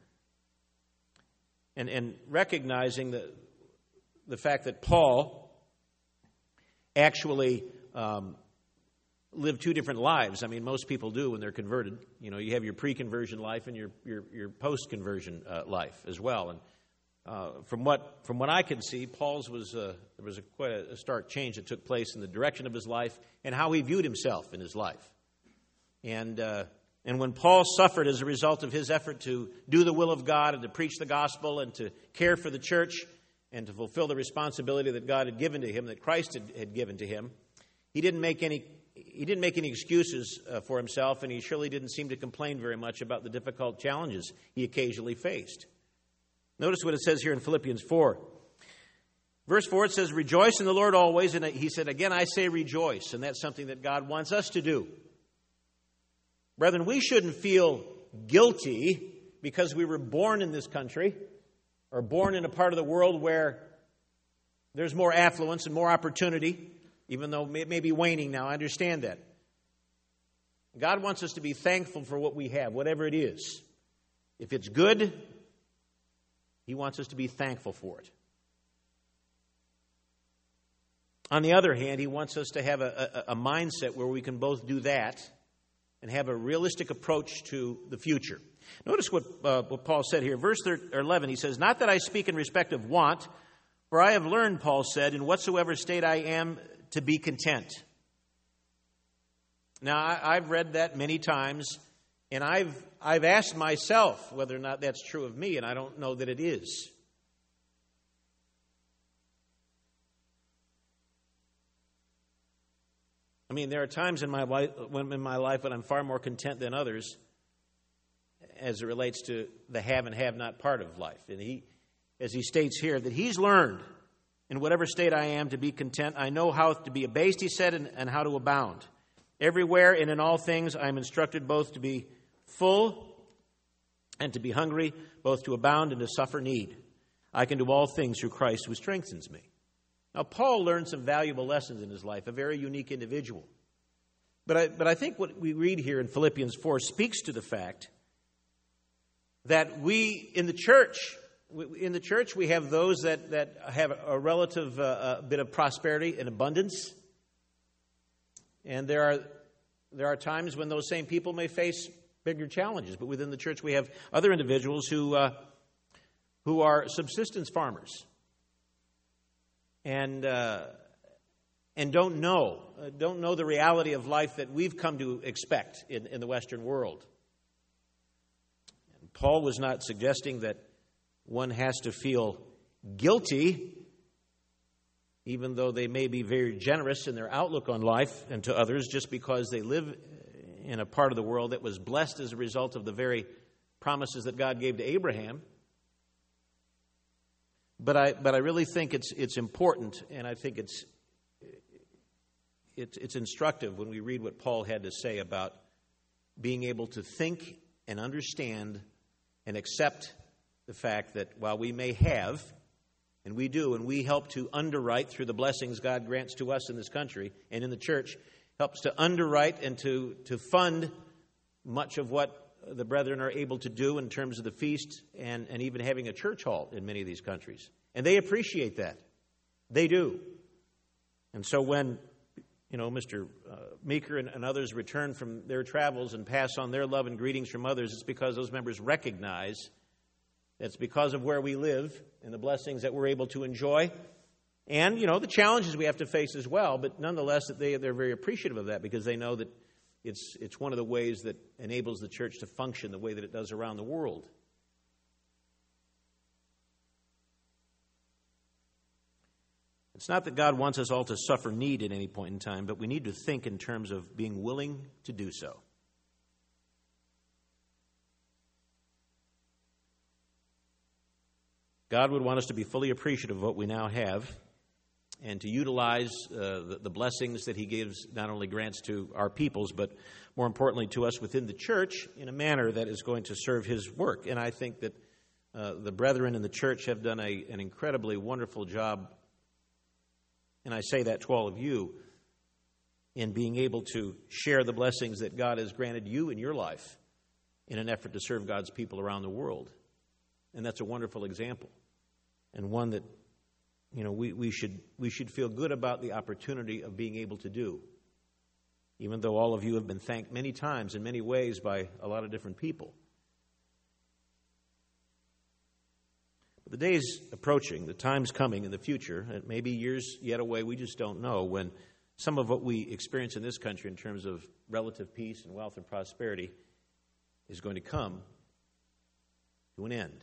And recognizing the fact that Paul actually lived two different lives. I mean, most people do when they're converted. You have your pre-conversion life and your post-conversion life as well. And from what I can see, Paul's there was quite a stark change that took place in the direction of his life and how he viewed himself in his life. And when Paul suffered as a result of his effort to do the will of God and to preach the gospel and to care for the church and to fulfill the responsibility that God had given to him, that Christ had given to him, he didn't make any excuses for himself, and he surely didn't seem to complain very much about the difficult challenges he occasionally faced. Notice what it says here in Philippians 4. Verse 4, it says, "Rejoice in the Lord always." And he said, again, I say rejoice. And that's something that God wants us to do. Brethren, we shouldn't feel guilty because we were born in this country or born in a part of the world where there's more affluence and more opportunity, even though it may be waning now. I understand that. God wants us to be thankful for what we have, whatever it is. If it's good, He wants us to be thankful for it. On the other hand, He wants us to have a mindset where we can both do that and have a realistic approach to the future. Notice what Paul said here. Verse 11, he says, "Not that I speak in respect of want, for I have learned," Paul said, "in whatsoever state I am, to be content." Now, I've read that many times, and I've asked myself whether or not that's true of me, and I don't know that it is. I mean, there are times in my life when I'm far more content than others as it relates to the have and have not part of life. And as he states here, that he's learned in whatever state I am to be content. I know how to be abased, he said, and how to abound. Everywhere and in all things I am instructed both to be full and to be hungry, both to abound and to suffer need. I can do all things through Christ who strengthens me. Now, Paul learned some valuable lessons in his life, a very unique individual. But I think what we read here in Philippians 4 speaks to the fact that we, in the church, we have those that have a relative bit of prosperity and abundance. And there are times when those same people may face bigger challenges. But within the church, we have other individuals who are subsistence farmers and don't know the reality of life that we've come to expect in the Western world. And Paul was not suggesting that one has to feel guilty, even though they may be very generous in their outlook on life and to others, just because they live in a part of the world that was blessed as a result of the very promises that God gave to Abraham. But I really think it's important, and I think it's instructive when we read what Paul had to say about being able to think and understand and accept the fact that while we may have, and we do, and we help to underwrite through the blessings God grants to us in this country and in the church, helps to underwrite and to fund much of what the brethren are able to do in terms of the feast and even having a church hall in many of these countries. And they appreciate that. They do. And so when Mr. Meeker and others return from their travels and pass on their love and greetings from others, it's because those members recognize that's because of where we live and the blessings that we're able to enjoy. And, the challenges we have to face as well. But nonetheless, that they're very appreciative of that because they know that it's one of the ways that enables the church to function the way that it does around the world. It's not that God wants us all to suffer need at any point in time, but we need to think in terms of being willing to do so. God would want us to be fully appreciative of what we now have and to utilize the blessings that He gives, not only grants to our peoples, but more importantly to us within the church in a manner that is going to serve His work. And I think that the brethren in the church have done an incredibly wonderful job, and I say that to all of you, in being able to share the blessings that God has granted you in your life in an effort to serve God's people around the world. And that's a wonderful example, and one that we should feel good about the opportunity of being able to do, even though all of you have been thanked many times in many ways by a lot of different people. But the day's approaching, the time's coming in the future, it may be years yet away, we just don't know, when some of what we experience in this country in terms of relative peace and wealth and prosperity is going to come to an end.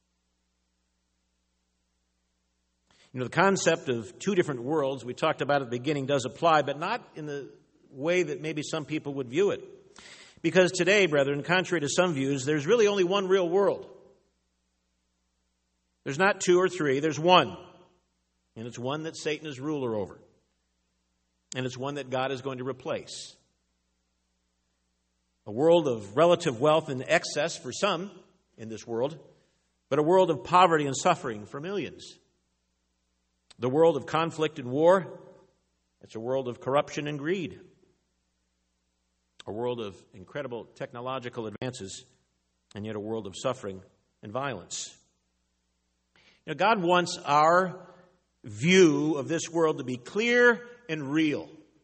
The concept of two different worlds we talked about at the beginning does apply, but not in the way that maybe some people would view it. Because today, brethren, contrary to some views, there's really only one real world. There's not two or three, there's one. And it's one that Satan is ruler over. And it's one that God is going to replace. A world of relative wealth and excess for some in this world, but a world of poverty and suffering for millions. The world of conflict and war, it's a world of corruption and greed. A world of incredible technological advances, and yet a world of suffering and violence. You know, God wants our view of this world to be clear and real.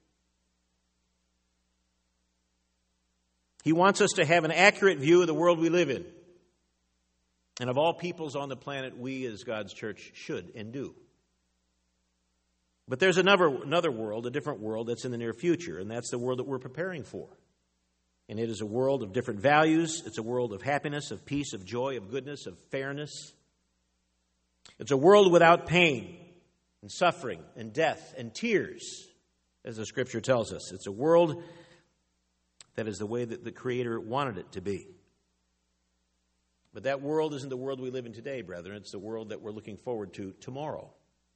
He wants us to have an accurate view of the world we live in. And of all peoples on the planet, we as God's church should and do. But there's another world, a different world that's in the near future, and that's the world that we're preparing for. And it is a world of different values. It's a world of happiness, of peace, of joy, of goodness, of fairness. It's a world without pain and suffering and death and tears, as the Scripture tells us. It's a world that is the way that the Creator wanted it to be. But that world isn't the world we live in today, brethren. It's the world that we're looking forward to tomorrow.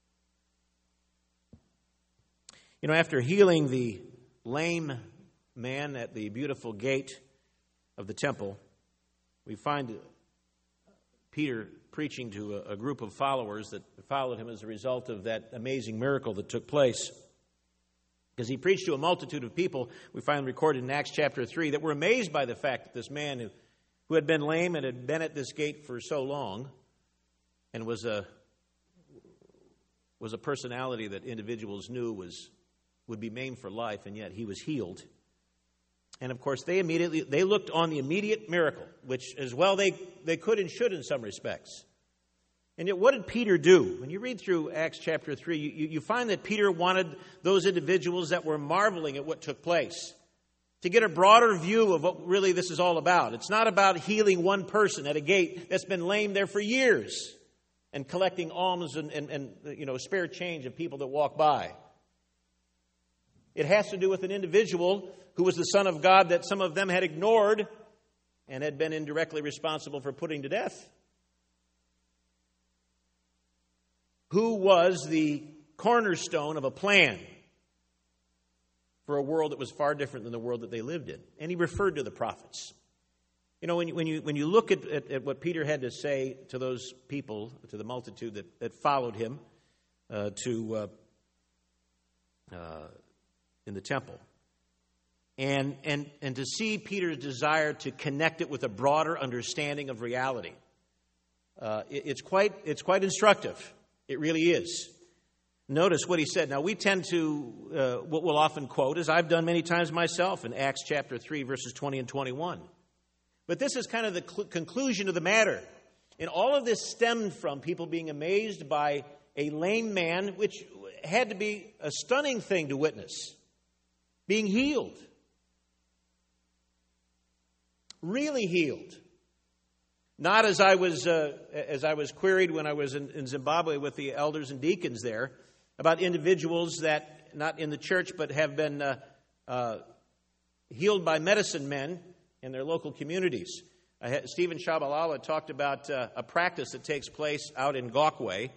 You know, after healing the lame man at the beautiful gate of the temple, we find Peter preaching to a group of followers that followed him as a result of that amazing miracle that took place. Because he preached to a multitude of people, we find recorded in Acts chapter 3, that were amazed by the fact that this man who had been lame and had been at this gate for so long and was a personality that individuals knew would be maimed for life, and yet he was healed. And of course, they looked on the immediate miracle, which as well they could and should in some respects. And yet, what did Peter do? When you read through Acts chapter 3, you find that Peter wanted those individuals that were marveling at what took place to get a broader view of what really this is all about. It's not about healing one person at a gate that's been lame there for years and collecting alms and spare change of people that walk by. It has to do with an individual who was the Son of God that some of them had ignored and had been indirectly responsible for putting to death. Who was the cornerstone of a plan for a world that was far different than the world that they lived in. And he referred to the prophets. You know, when you look at what Peter had to say to those people, to the multitude that followed him in the temple, and to see Peter's desire to connect it with a broader understanding of reality, it's quite instructive. It really is. Notice what he said. Now, we tend to, what we'll often quote, as I've done many times myself, in Acts chapter 3, verses 20 and 21. But this is kind of the conclusion of the matter. And all of this stemmed from people being amazed by a lame man, which had to be a stunning thing to witness, being healed. Really healed. Not as I was queried when I was in Zimbabwe with the elders and deacons there, about individuals that, not in the church, but have been healed by medicine men in their local communities. Stephen Shabalala talked about a practice that takes place out in Gokwe.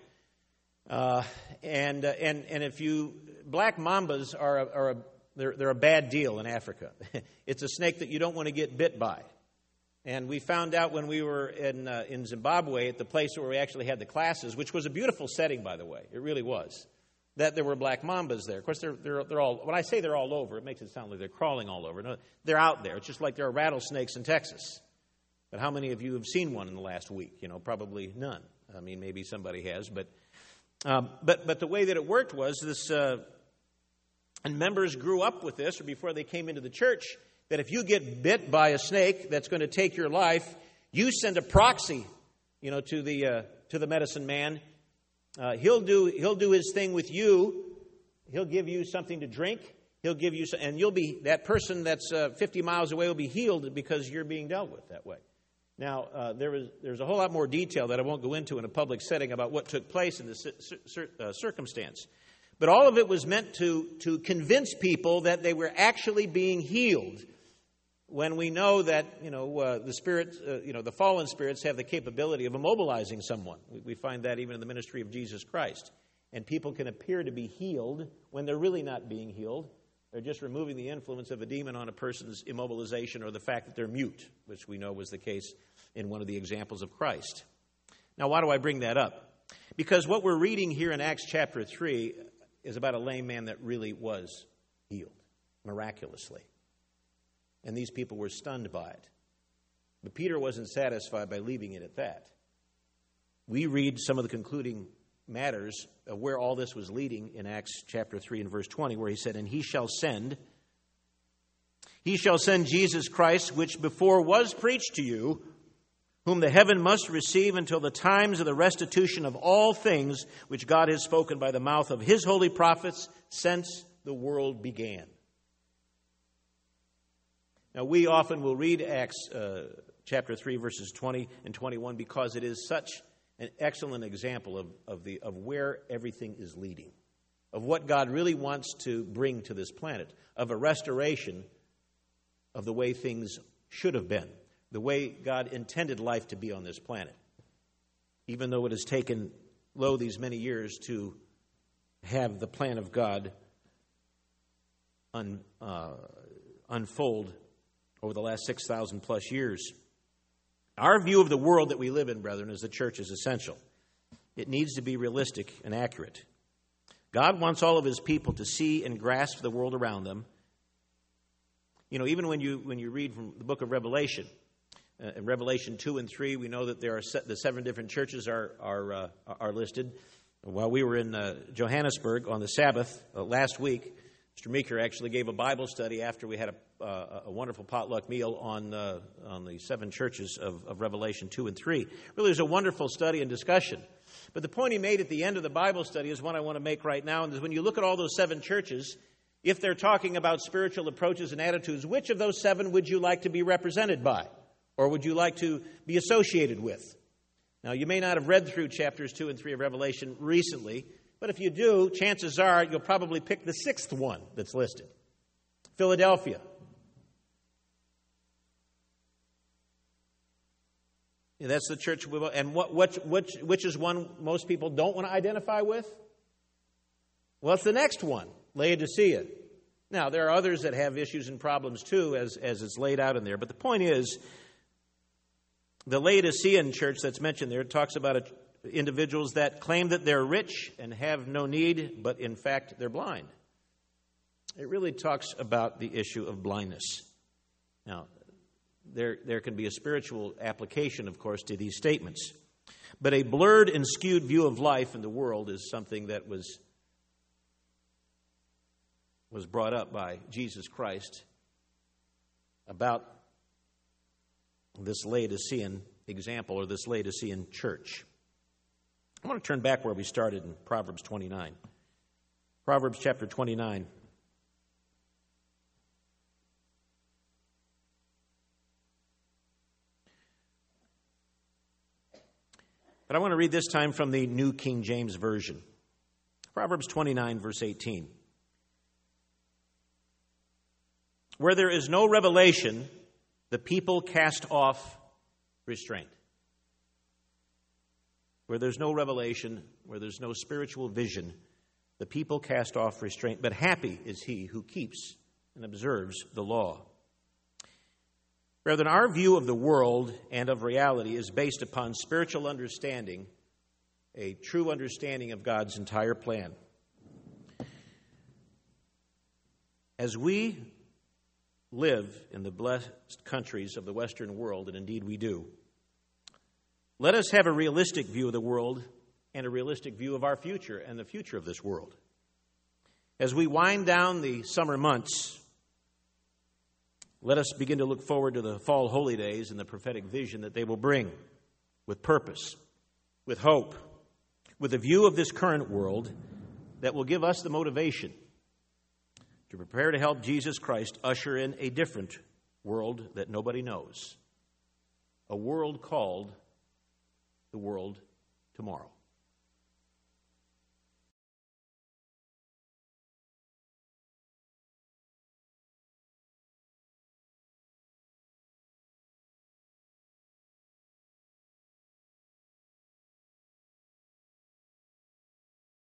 And if you, black mambas they're a bad deal in Africa. It's a snake that you don't want to get bit by. And we found out when we were in Zimbabwe at the place where we actually had the classes, which was a beautiful setting, by the way. It really was. That there were black mambas there. Of course, they're all, when I say they're all over, it makes it sound like they're crawling all over. No, they're out there. It's just like there are rattlesnakes in Texas. But how many of you have seen one in the last week? You know, probably none. I mean, maybe somebody has. But the way that it worked was this, and members grew up with this, or before they came into the church, that if you get bit by a snake that's going to take your life, you send a proxy, to the medicine man. He'll do his thing with you. He'll give you something to drink. He'll give you, and you'll be, that person that's 50 miles away will be healed because you're being dealt with that way. Now, there's a whole lot more detail that I won't go into in a public setting about what took place in this circumstance. But all of it was meant to convince people that they were actually being healed. When we know that, the spirits, the fallen spirits have the capability of immobilizing someone. We find that even in the ministry of Jesus Christ. And people can appear to be healed when they're really not being healed. They're just removing the influence of a demon on a person's immobilization or the fact that they're mute, which we know was the case in one of the examples of Christ. Now, why do I bring that up? Because what we're reading here in Acts chapter 3 is about a lame man that really was healed miraculously. And these people were stunned by it. But Peter wasn't satisfied by leaving it at that. We read some of the concluding matters of where all this was leading in Acts chapter 3 and verse 20, where he said, "And he shall send Jesus Christ, which before was preached to you, whom the heaven must receive until the times of the restitution of all things which God has spoken by the mouth of his holy prophets since the world began." Now, we often will read Acts chapter 3, verses 20 and 21, because it is such an excellent example of where everything is leading, of what God really wants to bring to this planet, of a restoration of the way things should have been, the way God intended life to be on this planet, even though it has taken, these many years to have the plan of God unfold over the last 6,000 plus years. Our view of the world that we live in, brethren, as the church is essential. It needs to be realistic and accurate. God wants all of his people to see and grasp the world around them. You know, even when you read from the book of Revelation, in Revelation 2 and 3, we know that there are the 7 different churches are listed. While we were in Johannesburg on the Sabbath last week, Mr. Meeker actually gave a Bible study after we had a wonderful potluck meal on the 7 churches of Revelation 2 and 3. Really, it was a wonderful study and discussion. But the point he made at the end of the Bible study is one I want to make right now, and is when you look at all those 7 churches, if they're talking about spiritual approaches and attitudes, which of those 7 would you like to be represented by? Or would you like to be associated with? Now, you may not have read through chapters 2 and 3 of Revelation recently, but if you do, chances are you'll probably pick the 6th one that's listed. Philadelphia. Yeah, that's the church. And which is one most people don't want to identify with? Well, it's the next one, Laodicea. Now, there are others that have issues and problems too, as it's laid out in there. But the point is, the Laodicean church that's mentioned there talks about individuals that claim that they're rich and have no need, but in fact they're blind. It really talks about the issue of blindness. Now, there can be a spiritual application, of course, to these statements. But a blurred and skewed view of life in the world is something that was brought up by Jesus Christ about this Laodicean example, or this Laodicean church. I want to turn back where we started in Proverbs 29. Proverbs chapter 29. But I want to read this time from the New King James Version. Proverbs 29, verse 18. Where there is no revelation, the people cast off restraint. Where there's no revelation, where there's no spiritual vision, the people cast off restraint. But happy is he who keeps and observes the law. Rather, our view of the world and of reality is based upon spiritual understanding, a true understanding of God's entire plan. As we live in the blessed countries of the Western world, and indeed we do, let us have a realistic view of the world and a realistic view of our future and the future of this world. As we wind down the summer months, let us begin to look forward to the fall holy days and the prophetic vision that they will bring, with purpose, with hope, with a view of this current world that will give us the motivation to prepare to help Jesus Christ usher in a different world that nobody knows, a world called the world tomorrow.